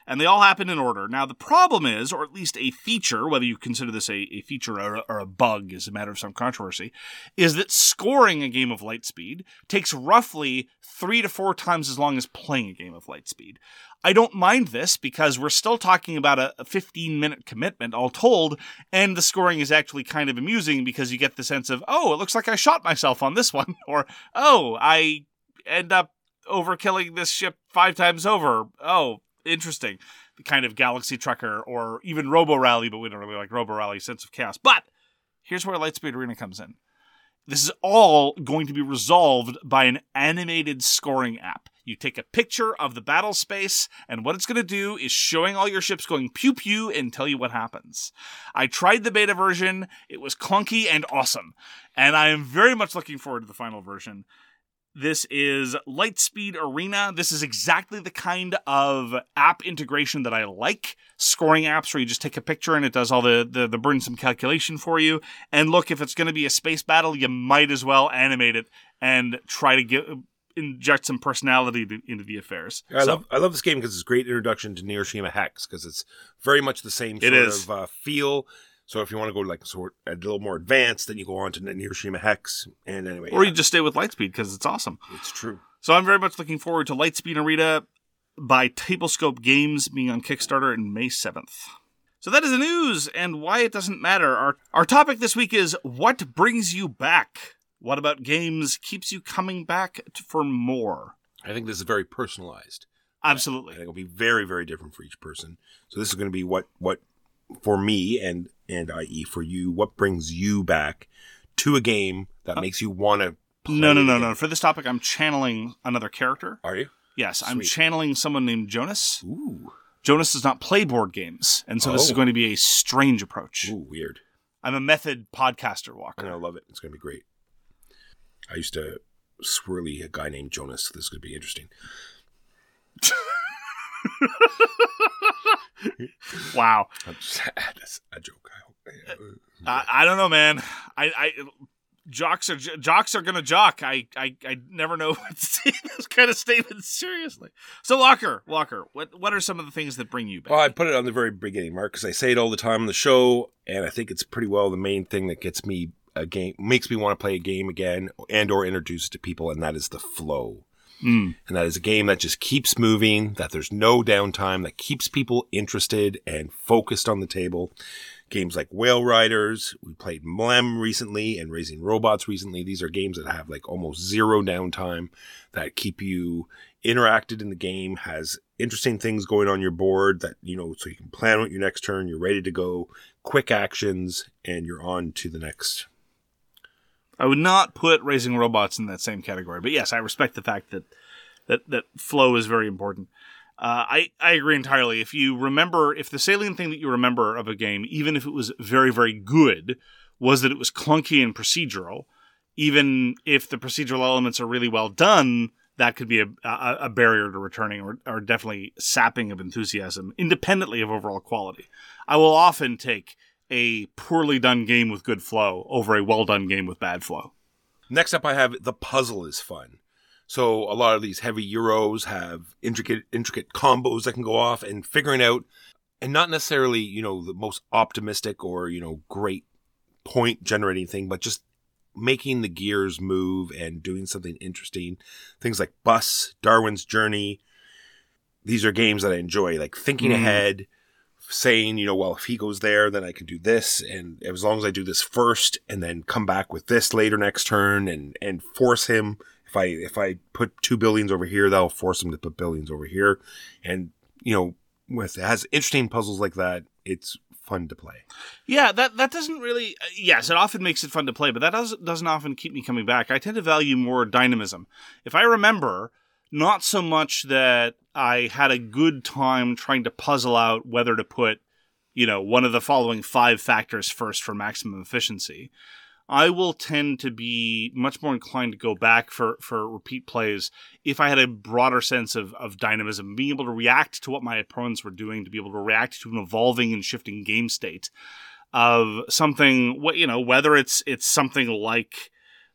[SPEAKER 1] And they all happen in order. Now, the problem is, or at least a feature, whether you consider this a, a feature or a, or a bug is a matter of some controversy, is that scoring a game of Lightspeed takes roughly three to four times as long as playing a game of Lightspeed. I don't mind this because we're still talking about a fifteen-minute commitment all told, and the scoring is actually kind of amusing because you get the sense of, oh, it looks like I shot myself on this one, or, oh, I end up overkilling this ship five times over. Oh, interesting. The kind of Galaxy Trucker or even Robo Rally, but we don't really like Robo Rally Sense of Chaos. But here's where Lightspeed Arena comes in. This is all going to be resolved by an animated scoring app. You take a picture of the battle space, and what it's going to do is showing all your ships going pew-pew and tell you what happens. I tried the beta version. It was clunky and awesome, and I am very much looking forward to the final version. This is Lightspeed Arena. This is exactly the kind of app integration that I like. Scoring apps where you just take a picture and it does all the, the, the burdensome calculation for you. And look, if it's going to be a space battle, you might as well animate it and try to get, inject some personality to, into the affairs.
[SPEAKER 2] I,
[SPEAKER 1] so,
[SPEAKER 2] love, I love this game because it's a great introduction to Neuroshima Hex because it's very much the same sort of uh, feel. So if you want to go like sort a little more advanced, then you go on to Neuroshima Hex. And anyway,
[SPEAKER 1] or
[SPEAKER 2] yeah.
[SPEAKER 1] you just stay with Lightspeed because it's awesome.
[SPEAKER 2] It's true.
[SPEAKER 1] So I'm very much looking forward to Lightspeed Arena by Tablescope Games being on Kickstarter in May seventh. So that is the news and why it doesn't matter. Our our topic this week is what brings you back? What about games keeps you coming back to, for more?
[SPEAKER 2] I think this is very personalized.
[SPEAKER 1] Absolutely.
[SPEAKER 2] I think it'll be very, very different for each person. So this is going to be what what for me and and that is for you, what brings you back to a game that uh, makes you want to play
[SPEAKER 1] No, no, no,
[SPEAKER 2] again.
[SPEAKER 1] no. For this topic, I'm channeling another character.
[SPEAKER 2] Are you?
[SPEAKER 1] Yes,
[SPEAKER 2] Sweet.
[SPEAKER 1] I'm channeling someone named Jonas.
[SPEAKER 2] Ooh.
[SPEAKER 1] Jonas does not play board games, and so
[SPEAKER 2] oh.
[SPEAKER 1] this is going to be a strange approach.
[SPEAKER 2] Ooh, weird.
[SPEAKER 1] I'm a method podcaster, Walker.
[SPEAKER 2] I love it. It's going to be great. I used to swirly a guy named Jonas, so this is going to be interesting.
[SPEAKER 1] Wow.
[SPEAKER 2] That's a joke. I hope.
[SPEAKER 1] Uh, I don't know, man. I, I jocks are jocks are gonna jock. I, I, I never know what to say those kind of statements seriously. So Walker, Walker, what what are some of the things that bring you back?
[SPEAKER 2] Well, I put it on the very beginning, Mark, because I say it all the time on the show, and I think it's pretty well the main thing that gets me a game, makes me want to play a game again, and or introduce it to people, and that is the flow.
[SPEAKER 1] Mm.
[SPEAKER 2] And that is a game that just keeps moving, that there's no downtime, that keeps people interested and focused on the table. Games like Whale Riders, we played M L E M recently, and Raising Robots recently. These are games that have like almost zero downtime, that keep you interacted in the game, has interesting things going on your board that, you know, so you can plan out your next turn, you're ready to go, quick actions, and you're on to the next.
[SPEAKER 1] I would not put Raising Robots in that same category, but yes, I respect the fact that that, that flow is very important. Uh, I, I agree entirely. If you remember, if the salient thing that you remember of a game, even if it was very, very good, was that it was clunky and procedural, even if the procedural elements are really well done, that could be a, a, a barrier to returning or, or definitely sapping of enthusiasm, independently of overall quality. I will often take a poorly done game with good flow over a well-done game with bad flow.
[SPEAKER 2] Next up, I have the puzzle is fun. So a lot of these heavy Euros have intricate, intricate combos that can go off, and figuring out, and not necessarily, you know, the most optimistic or, you know, great point generating thing, but just making the gears move and doing something interesting. Things like Bus, Darwin's Journey. These are games that I enjoy, like thinking mm. ahead, saying, you know, well, if he goes there, then I can do this. And as long as I do this first and then come back with this later next turn and, and force him. If I if I put two billions over here, that'll force him to put billions over here. And, you know, with it has interesting puzzles like that, it's fun to play.
[SPEAKER 1] Yeah, that that doesn't really... Yes, it often makes it fun to play, but that does, doesn't often keep me coming back. I tend to value more dynamism. If I remember, not so much that I had a good time trying to puzzle out whether to put, you know, one of the following five factors first for maximum efficiency. I will tend to be much more inclined to go back for, for repeat plays if I had a broader sense of, of dynamism, being able to react to what my opponents were doing, to be able to react to an evolving and shifting game state of something, what you know, whether it's it's something like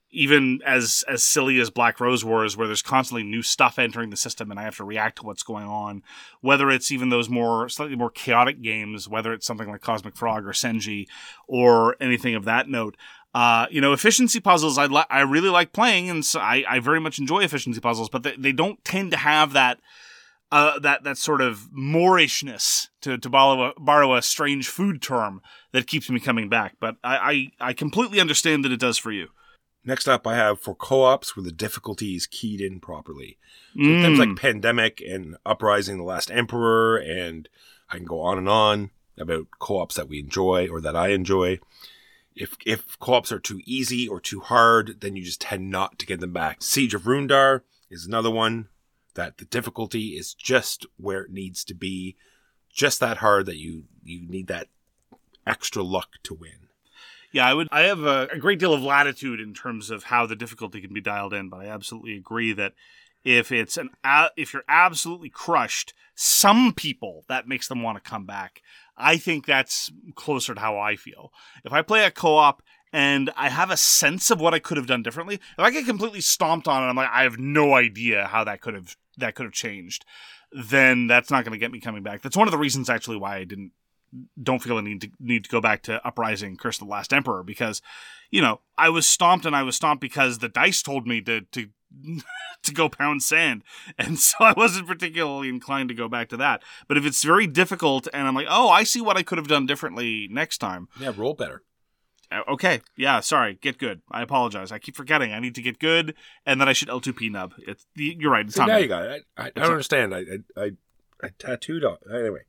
[SPEAKER 1] even as as silly as Black Rose Wars, where there's constantly new stuff entering the system and I have to react to what's going on, whether it's even those more slightly more chaotic games, whether it's something like Cosmic Frog or Senji or anything of that note. Uh, you know, efficiency puzzles I li- I really like playing, and so I, I very much enjoy efficiency puzzles, but they, they don't tend to have that uh, that that sort of moorishness, to, to borrow, a, borrow a strange food term, that keeps me coming back. But I, I, I completely understand that it does for you.
[SPEAKER 2] Next up, I have for co-ops where the difficulty is keyed in properly. So
[SPEAKER 1] Mm.
[SPEAKER 2] things like Pandemic and Uprising the Last Emperor, and I can go on and on about co-ops that we enjoy or that I enjoy. If if co-ops are too easy or too hard, then you just tend not to get them back. Siege of Rundar is another one that the difficulty is just where it needs to be, just that hard that you, you need that extra luck to win.
[SPEAKER 1] Yeah, I would. I have a, a great deal of latitude in terms of how the difficulty can be dialed in, but I absolutely agree that if it's an a- if you're absolutely crushed, some people that makes them want to come back. I think that's closer to how I feel. If I play a co-op and I have a sense of what I could have done differently, if I get completely stomped on and I'm like, I have no idea how that could have that could have changed, then that's not going to get me coming back. That's one of the reasons actually why I didn't don't feel a need to need to go back to Uprising, Curse of the Last Emperor, because, you know, I was stomped and I was stomped because the dice told me to to to go pound sand, and so I wasn't particularly inclined to go back to that. But if it's very difficult and I'm like, oh, I see what I could have done differently next time.
[SPEAKER 2] Yeah, roll better.
[SPEAKER 1] Uh, okay, yeah, sorry, get good. I apologize. I keep forgetting. I need to get good, and then I should L two P nub. It's you're right. It's
[SPEAKER 2] See,
[SPEAKER 1] on
[SPEAKER 2] now
[SPEAKER 1] me.
[SPEAKER 2] you got it. I, I, I don't understand. I, I I I tattooed on anyway.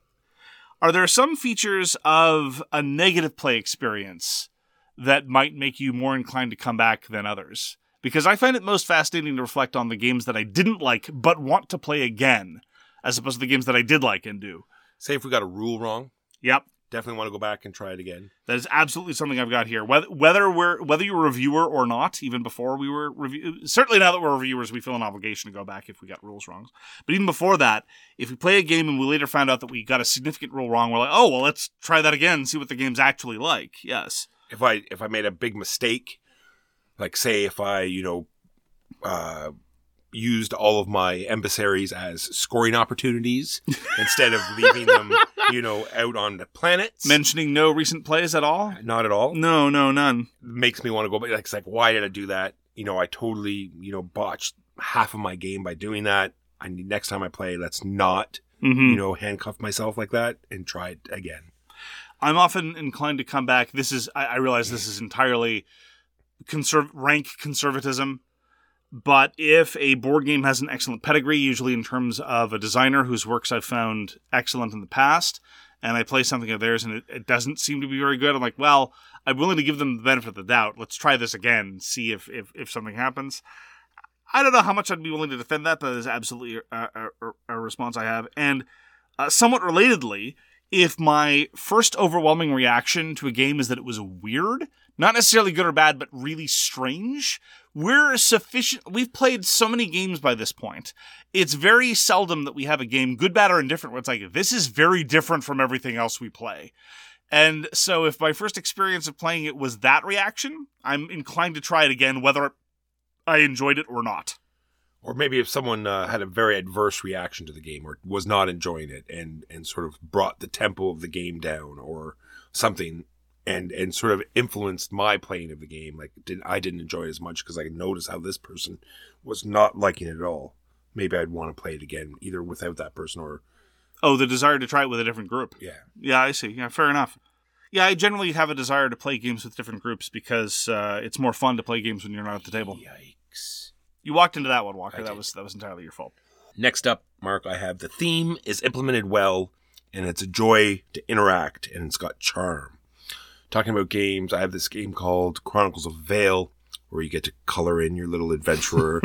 [SPEAKER 1] Are there some features of a negative play experience that might make you more inclined to come back than others? Because I find it most fascinating to reflect on the games that I didn't like but want to play again, as opposed to the games that I did like and do.
[SPEAKER 2] Say if we got a rule wrong,
[SPEAKER 1] Yep,
[SPEAKER 2] definitely want to go back and try it again.
[SPEAKER 1] that is absolutely something I've got here. Whether whether we're whether you're a reviewer or not, even before we were review, certainly now that we're reviewers, we feel an obligation to go back if we got rules wrong. But even before that, if we play a game and we later found out that we got a significant rule wrong, we're like, oh well, let's try that again and see what the game's actually like. Yes.
[SPEAKER 2] If I if I made a big mistake, like say if I you know uh, used all of my embassies as scoring opportunities instead of leaving them you know out on the planets,
[SPEAKER 1] Mentioning no recent plays at all?
[SPEAKER 2] not at all.
[SPEAKER 1] No, no, none.
[SPEAKER 2] Makes me want to go back. Like, it's like, why did I do that? You know, I totally, you know, botched half of my game by doing that. I need next time I play, let's not,
[SPEAKER 1] Mm-hmm.
[SPEAKER 2] you know, handcuff myself like that and try it again.
[SPEAKER 1] I'm often inclined to come back. This is, I, I realize this is entirely conserv- rank conservatism, but if a board game has an excellent pedigree, usually in terms of a designer whose works I've found excellent in the past, and I play something of theirs and it, it doesn't seem to be very good, I'm like, well, I'm willing to give them the benefit of the doubt. Let's try this again and see if, if, if something happens. I don't know how much I'd be willing to defend that, but that is absolutely a, a, a response I have. And uh, somewhat relatedly, if my first overwhelming reaction to a game is that it was weird, not necessarily good or bad, but really strange, we're sufficient. We've played so many games by this point. It's very seldom that we have a game, good, bad, or indifferent, where it's like, this is very different from everything else we play. And so if my first experience of playing it was that reaction, I'm inclined to try it again, whether I enjoyed it or not.
[SPEAKER 2] Or maybe if someone uh, had a very adverse reaction to the game or was not enjoying it and, and sort of brought the tempo of the game down or something and, and sort of influenced my playing of the game. Like did, I didn't enjoy it as much because I could notice how this person was not liking it at all. Maybe I'd want to play it again, either without that person or...
[SPEAKER 1] Oh, the desire to try it with a different group.
[SPEAKER 2] Yeah.
[SPEAKER 1] Yeah, I see. Yeah, fair enough. Yeah, I generally have a desire to play games with different groups because uh, it's more fun to play games when you're not at the table.
[SPEAKER 2] Yikes.
[SPEAKER 1] You walked into that one, Walker.
[SPEAKER 2] I
[SPEAKER 1] That
[SPEAKER 2] did.
[SPEAKER 1] was that was entirely your fault.
[SPEAKER 2] Next up, Mark, I have the theme is implemented well, and it's a joy to interact, and it's got charm. Talking about games, I have this game called Chronicles of Vale, where you get to color in your little adventurer,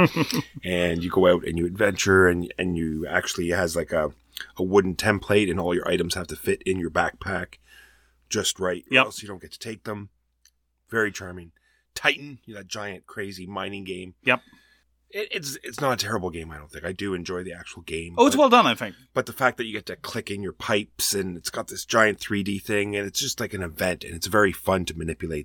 [SPEAKER 2] and you go out and you adventure, and and you actually it has like a, a wooden template, and all your items have to fit in your backpack just right, or
[SPEAKER 1] Yep.
[SPEAKER 2] else you don't get to take them. Very charming. Titan, you know, that giant, crazy mining game.
[SPEAKER 1] Yep.
[SPEAKER 2] It, it's it's not a terrible game, I don't think. I do enjoy the actual game.
[SPEAKER 1] Oh, it's
[SPEAKER 2] but-
[SPEAKER 1] well done, I think.
[SPEAKER 2] But the fact that you get to click in your pipes and it's got this giant three D thing and it's just like an event and it's very fun to manipulate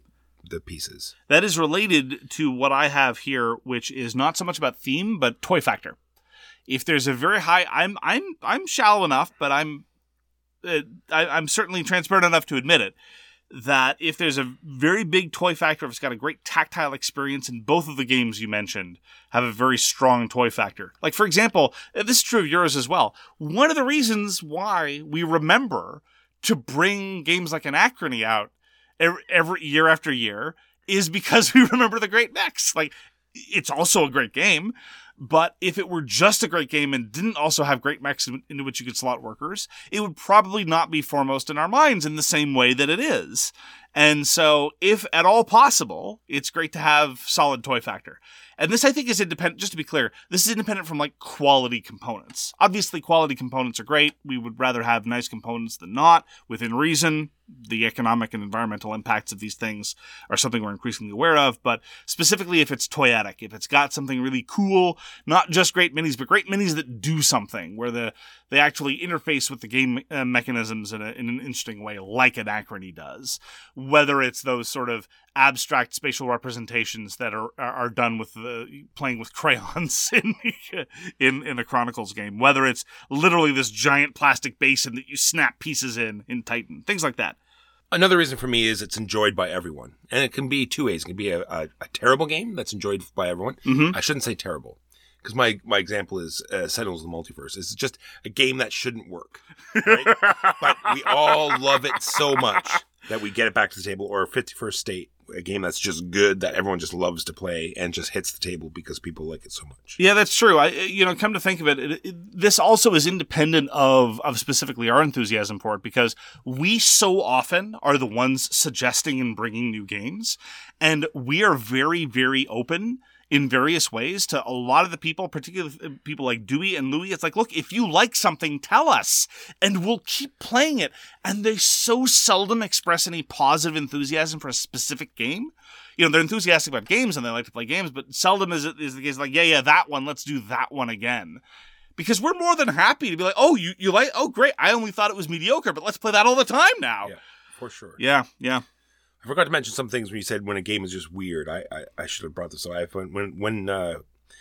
[SPEAKER 2] the pieces.
[SPEAKER 1] That is related to what I have here, which is not so much about theme, but toy factor. If there's a very high, I'm I'm I'm shallow enough, but I'm uh, I, I'm certainly transparent enough to admit it, that if there's a very big toy factor, if it's got a great tactile experience, and both of the games you mentioned have a very strong toy factor. Like, for example, this is true of yours as well. One of the reasons why we remember to bring games like Anachrony out every, every year after year is because we remember the great mechs. Like, it's also a great game, but if it were just a great game and didn't also have great mechs in, into which you could slot workers, it would probably not be foremost in our minds in the same way that it is. And so, if at all possible, it's great to have solid toy factor. And this, I think, is independent, just to be clear, this is independent from, like, quality components. Obviously, quality components are great. We would rather have nice components than not, within reason. The economic and environmental impacts of these things are something we're increasingly aware of, but specifically if it's toyetic, if it's got something really cool, not just great minis, but great minis that do something, where the they actually interface with the game uh, mechanisms in, a, in an interesting way, like Anachrony does. Whether it's those sort of abstract spatial representations that are are done with the playing with crayons in the, in in the Chronicles game, whether it's literally this giant plastic basin that you snap pieces in in Titan, things like that.
[SPEAKER 2] Another reason for me is it's enjoyed by everyone, and it can be two ways. It can be a, a, a terrible game that's enjoyed by everyone.
[SPEAKER 1] Mm-hmm.
[SPEAKER 2] I shouldn't say terrible, because my, my example is uh, Sentinels of the Multiverse. It's just a game that shouldn't work, right? But we all love it so much that we get it back to the table. Or fifty-first State, a game that's just good, that everyone just loves to play and just hits the table because people like it so much.
[SPEAKER 1] Yeah, that's true. I, you know, come to think of it, it, it, this also is independent of, of specifically our enthusiasm for it, because we so often are the ones suggesting and bringing new games, and we are very, very open in various ways to a lot of the people, particularly people like Dewey and Louie. It's like, look, if you like something, tell us, and we'll keep playing it. And they so seldom express any positive enthusiasm for a specific game. You know, they're enthusiastic about games and they like to play games, but seldom is it is the case like, yeah, yeah, that one, let's do that one again. Because we're more than happy to be like, oh, you, you like, oh, great, I only thought it was mediocre, but let's play that all the time now.
[SPEAKER 2] Yeah, for sure.
[SPEAKER 1] Yeah, yeah.
[SPEAKER 2] I forgot to mention some things when you said when a game is just weird. I, I, I should have brought this up. I have, when when when, uh,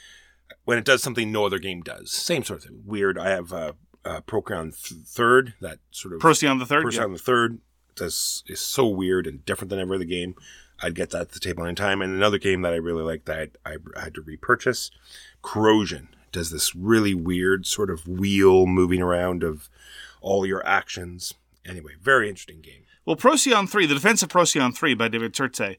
[SPEAKER 2] when it does something no other game does. Same sort of thing. Weird. I have uh, uh, Procyon th- Third, that sort of...
[SPEAKER 1] Procyon the Third?
[SPEAKER 2] Procyon
[SPEAKER 1] yeah.
[SPEAKER 2] the Third does, is so weird and different than every other game. I'd get that at the table any time. And another game that I really liked that I, I had to repurchase, Corrosion, does this really weird sort of wheel moving around of all your actions. Anyway, very interesting game.
[SPEAKER 1] Well, Procyon three, the Defense of Procyon three by David Turczi,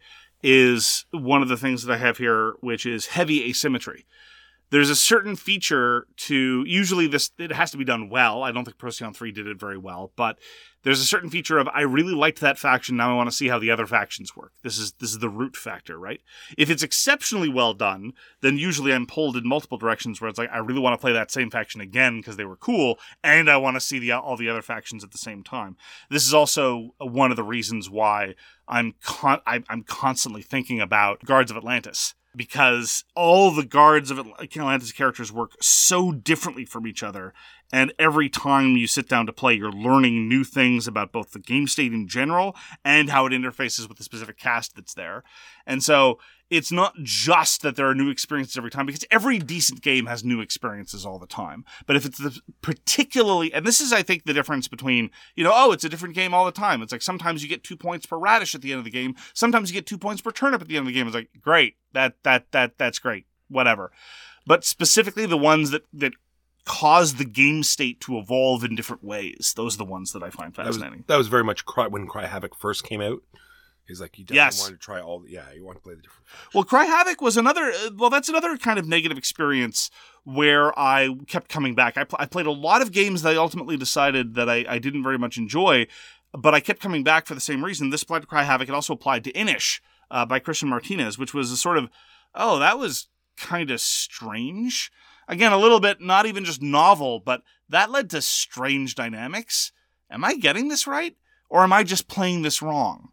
[SPEAKER 1] is one of the things that I have here, which is heavy asymmetry. There's a certain feature to, usually this, it has to be done well. I don't think Procyon three did it very well, but there's a certain feature of, I really liked that faction, now I want to see how the other factions work. This is this is the root factor, right? If it's exceptionally well done, then usually I'm pulled in multiple directions where it's like, I really want to play that same faction again because they were cool, and I want to see the all the other factions at the same time. This is also one of the reasons why I'm con- I'm constantly thinking about Guards of Atlantis, because all the Guards of Atlantis characters work so differently from each other, and every time you sit down to play, you're learning new things about both the game state in general and how it interfaces with the specific cast that's there. And so it's not just that there are new experiences every time, because every decent game has new experiences all the time. But if it's the particularly, and this is, I think, the difference between, you know, oh, it's a different game all the time. It's like sometimes you get two points per radish at the end of the game. Sometimes you get two points per turnip at the end of the game. It's like, great, that that that that's great, whatever. But specifically the ones that that cause the game state to evolve in different ways, those are the ones that I find fascinating.
[SPEAKER 2] That was, that was very much Cry, when Cry Havoc first came out. He's like, you definitely
[SPEAKER 1] yes.
[SPEAKER 2] wanted to try all the, yeah, you want to play the different factions.
[SPEAKER 1] Well, Cry Havoc was another, well, that's another kind of negative experience where I kept coming back. I, pl- I played a lot of games that I ultimately decided that I, I didn't very much enjoy, but I kept coming back for the same reason. This applied to Cry Havoc. It also applied to Inish uh, by Christian Martinez, which was a sort of, oh, that was kind of strange. Again, a little bit, not even just novel, but that led to strange dynamics. Am I getting this right? Or am I just playing this wrong?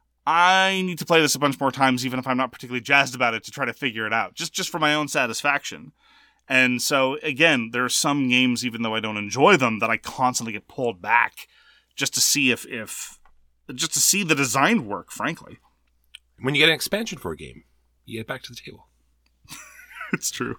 [SPEAKER 1] I need to play this a bunch more times, even if I'm not particularly jazzed about it, to try to figure it out, just just for my own satisfaction. And so, again, there are some games, even though I don't enjoy them, that I constantly get pulled back just to see if, if just to see the design work, frankly.
[SPEAKER 2] When you get an expansion for a game, you get back to the table.
[SPEAKER 1] It's true.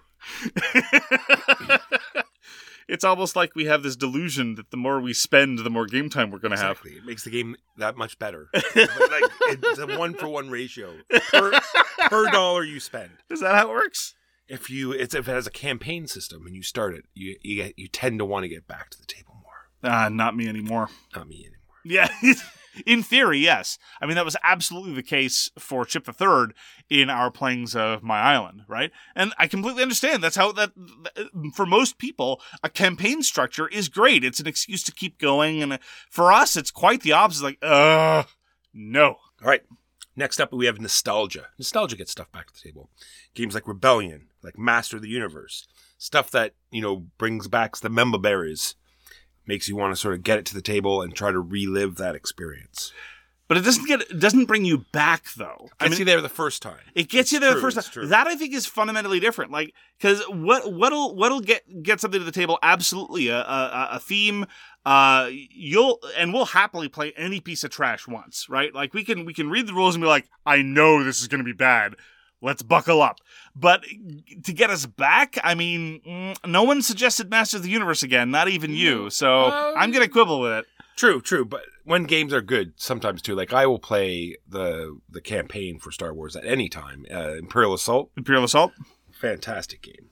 [SPEAKER 1] It's almost like we have this delusion that the more we spend, the more game time we're going to
[SPEAKER 2] Exactly.
[SPEAKER 1] have.
[SPEAKER 2] It makes the game that much better. But like, it's a one-for-one ratio per, per dollar you spend.
[SPEAKER 1] Is that how it works?
[SPEAKER 2] If you it's if it has a campaign system and you start it, you you, get, you tend to want to get back to the table more.
[SPEAKER 1] Ah, uh, not me anymore.
[SPEAKER 2] Not me anymore.
[SPEAKER 1] Yeah. In theory, yes. I mean, that was absolutely the case for Chip the Third in our playings of My Island, right? And I completely understand. That's how that, for most people, a campaign structure is great. It's an excuse to keep going. And for us, it's quite the opposite. Like, uh, no.
[SPEAKER 2] All right. Next up, we have nostalgia. Nostalgia gets stuff back to the table. Games like Rebellion, like Master of the Universe. Stuff that, you know, brings back the member berries. Makes you want to sort of get it to the table and try to relive that experience.
[SPEAKER 1] But it doesn't get it doesn't bring you back though.
[SPEAKER 2] I mean, you there the first time.
[SPEAKER 1] It gets
[SPEAKER 2] it's
[SPEAKER 1] you there
[SPEAKER 2] true,
[SPEAKER 1] the first
[SPEAKER 2] time.
[SPEAKER 1] True. That I think is fundamentally different. Like, because what what'll what'll get get something to the table? Absolutely, a a, a theme. Uh, you'll and we'll happily play any piece of trash once, right? Like we can we can read the rules and be like, I know this is going to be bad. Let's buckle up. But to get us back, I mean, no one suggested Master of the Universe again, not even you. So um, I'm going to quibble with it.
[SPEAKER 2] True, true. But when games are good, sometimes too, like I will play the the campaign for Star Wars at any time. Uh, Imperial Assault.
[SPEAKER 1] Imperial Assault.
[SPEAKER 2] Fantastic game.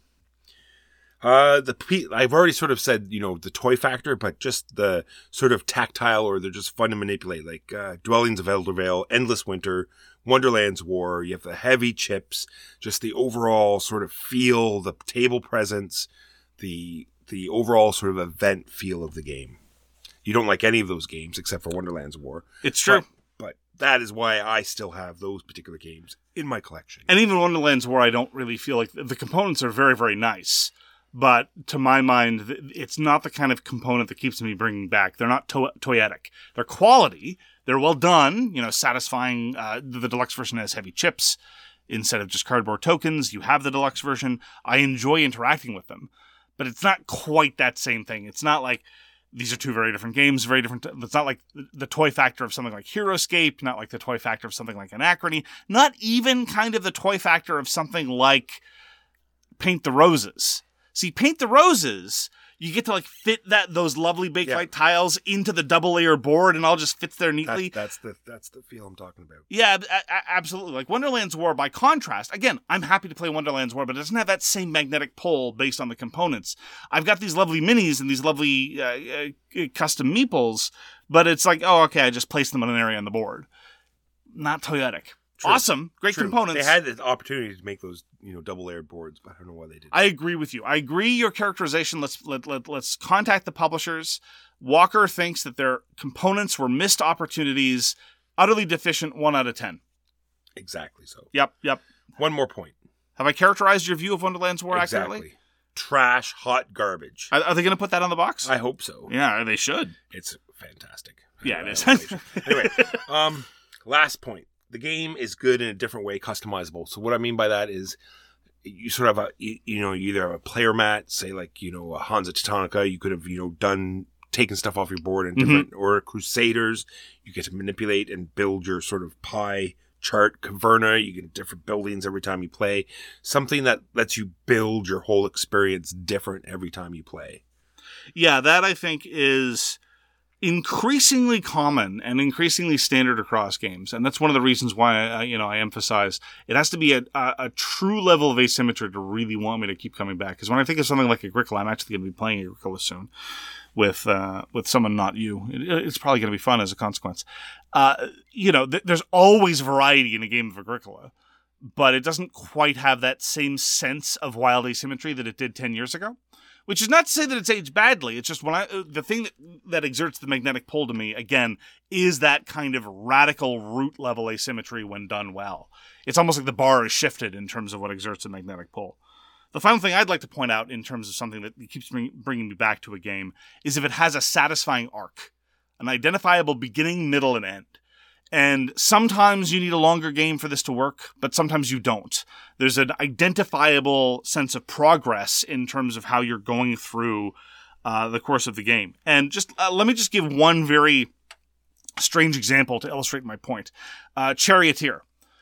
[SPEAKER 2] Uh, the I've already sort of said, you know, the toy factor, but just the sort of tactile, or they're just fun to manipulate, like uh, Dwellings of Eldervale, Endless Winter, Wonderland's War. You have the heavy chips, just the overall sort of feel, the table presence, the the overall sort of event feel of the game. You don't like any of those games except for Wonderland's War.
[SPEAKER 1] It's true.
[SPEAKER 2] But, but that is why I still have those particular games in my collection.
[SPEAKER 1] And even Wonderland's War, I don't really feel like the components are very, very nice. But to my mind, it's not the kind of component that keeps me bringing back. They're not to- toyetic. They're quality. They're well done. You know, satisfying. Uh, the deluxe version has heavy chips instead of just cardboard tokens. You have the deluxe version. I enjoy interacting with them. But it's not quite that same thing. It's not like these are two very different games, very different. It's not like the toy factor of something like HeroScape, not like the toy factor of something like Anachrony, not even kind of the toy factor of something like Paint the Roses. See, Paint the Roses, you get to like fit that those lovely baked
[SPEAKER 2] Yeah.
[SPEAKER 1] light tiles into the double layer board, and all just fits there neatly.
[SPEAKER 2] That, that's the that's the feel I'm talking about.
[SPEAKER 1] Yeah, a- a- absolutely. Like Wonderland's War, by contrast, again, I'm happy to play Wonderland's War, but it doesn't have that same magnetic pull based on the components. I've got these lovely minis and these lovely uh, uh, custom meeples, but it's like, oh, okay, I just placed them on an area on the board. Not toyetic.
[SPEAKER 2] True.
[SPEAKER 1] Awesome, great
[SPEAKER 2] True.
[SPEAKER 1] components.
[SPEAKER 2] They had the opportunity to make those, you know, double layered boards, but I don't know why they didn't.
[SPEAKER 1] I agree with you. I agree your characterization. Let's let, let let's contact the publishers. Walker thinks that their components were missed opportunities, utterly deficient. One out of ten.
[SPEAKER 2] Exactly so.
[SPEAKER 1] Yep, yep.
[SPEAKER 2] One more point.
[SPEAKER 1] Have I characterized your view of Wonderland's War
[SPEAKER 2] Exactly.
[SPEAKER 1] accurately?
[SPEAKER 2] Trash, hot garbage.
[SPEAKER 1] Are, are they going to put that on the box?
[SPEAKER 2] I hope so.
[SPEAKER 1] Yeah, they should.
[SPEAKER 2] It's fantastic.
[SPEAKER 1] Yeah, it is.
[SPEAKER 2] Anyway, um, last point. The game is good in a different way, customizable. So what I mean by that is you sort of have a, you, you know, you either have a player mat, say like, you know, a Hansa Teutonica, you could have, you know, done, taken stuff off your board and different, mm-hmm. or Crusaders, you get to manipulate and build your sort of pie chart. Caverna, you get different buildings every time you play. Something that lets you build your whole experience different every time you play.
[SPEAKER 1] Yeah, that I think is increasingly common and increasingly standard across games, and that's one of the reasons why I, you know, I emphasize it has to be a, a, a true level of asymmetry to really want me to keep coming back. Because when I think of something like Agricola, I'm actually going to be playing Agricola soon with uh, with someone not you. It, it's probably going to be fun as a consequence. Uh, you know, th- there's always variety in a game of Agricola, but it doesn't quite have that same sense of wild asymmetry that it did ten years ago. Which is not to say that it's aged badly. It's just when I the thing that, that exerts the magnetic pull to me, again, is that kind of radical root level asymmetry when done well. It's almost like the bar is shifted in terms of what exerts a magnetic pull. The final thing I'd like to point out in terms of something that keeps bring, bringing me back to a game is if it has a satisfying arc, an identifiable beginning, middle, and end. And sometimes you need a longer game for this to work, but sometimes you don't. There's an identifiable sense of progress in terms of how you're going through uh, the course of the game. And just uh, let me just give one very strange example to illustrate my point. Uh, Charioteer.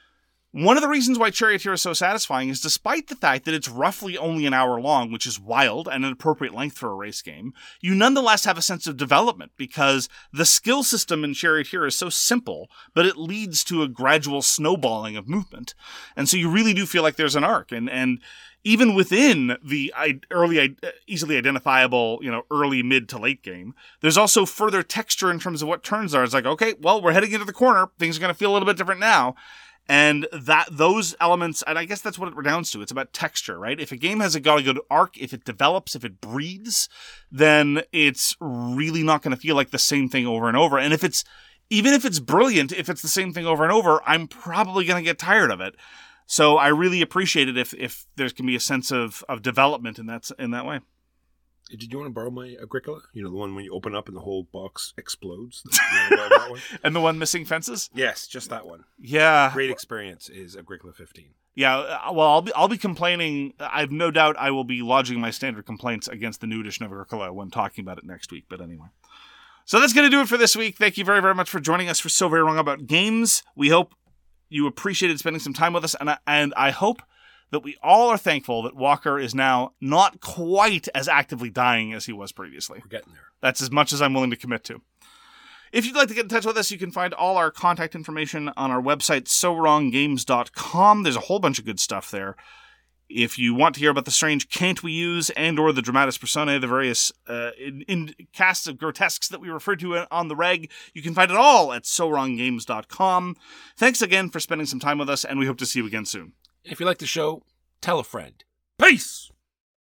[SPEAKER 1] One of the reasons why Charioteer is so satisfying is despite the fact that it's roughly only an hour long, which is wild and an appropriate length for a race game, you nonetheless have a sense of development because the skill system in Charioteer is so simple, but it leads to a gradual snowballing of movement. And so you really do feel like there's an arc. And, and even within the early, easily identifiable, you know, early, mid to late game, there's also further texture in terms of what turns are. It's like, okay, well, we're heading into the corner. Things are going to feel a little bit different now. And that those elements, and I guess that's what it redounds to. It's about texture, right? If a game has a got a good arc, if it develops, if it breathes, then it's really not going to feel like the same thing over and over. And if it's, even if it's brilliant, if it's the same thing over and over, I'm probably going to get tired of it. So I really appreciate it if if there can be a sense of, of development in that, in that way.
[SPEAKER 2] Did you want to borrow my Agricola? You know, the one when you open up and the whole box explodes? You want to borrow that one?
[SPEAKER 1] And the one missing fences?
[SPEAKER 2] Yes, just that one.
[SPEAKER 1] Yeah.
[SPEAKER 2] Great experience is Agricola fifteen.
[SPEAKER 1] Yeah, well, I'll be I'll be complaining. I've no doubt I will be lodging my standard complaints against the new edition of Agricola when talking about it next week. But anyway. So that's going to do it for this week. Thank you very, very much for joining us for So Very Wrong About Games. We hope you appreciated spending some time with us, and I, and I hope that we all are thankful that Walker is now not quite as actively dying as he was previously.
[SPEAKER 2] We're getting there.
[SPEAKER 1] That's as much as I'm willing to commit to. If you'd like to get in touch with us, you can find all our contact information on our website, so wrong games dot com. There's a whole bunch of good stuff there. If you want to hear about the strange can't we use and or the dramatis personae, the various uh, in, in casts of grotesques that we refer to on the reg, you can find it all at so wrong games dot com. Thanks again for spending some time with us, and we hope to see you again soon.
[SPEAKER 2] If you like the show, tell a friend. Peace!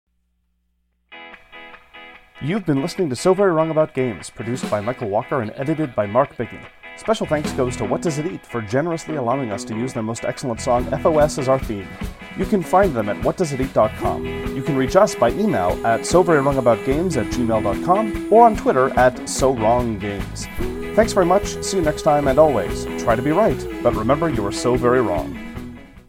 [SPEAKER 3] You've been listening to So Very Wrong About Games, produced by Michael Walker and edited by Mark Bigney. Special thanks goes to What Does It Eat for generously allowing us to use their most excellent song, F O S, as our theme. You can find them at what does it eat dot com. You can reach us by email at so very wrong about games at gmail dot com or on Twitter at so wrong games. Thanks very much, see you next time, and always, try to be right, but remember you are so very wrong.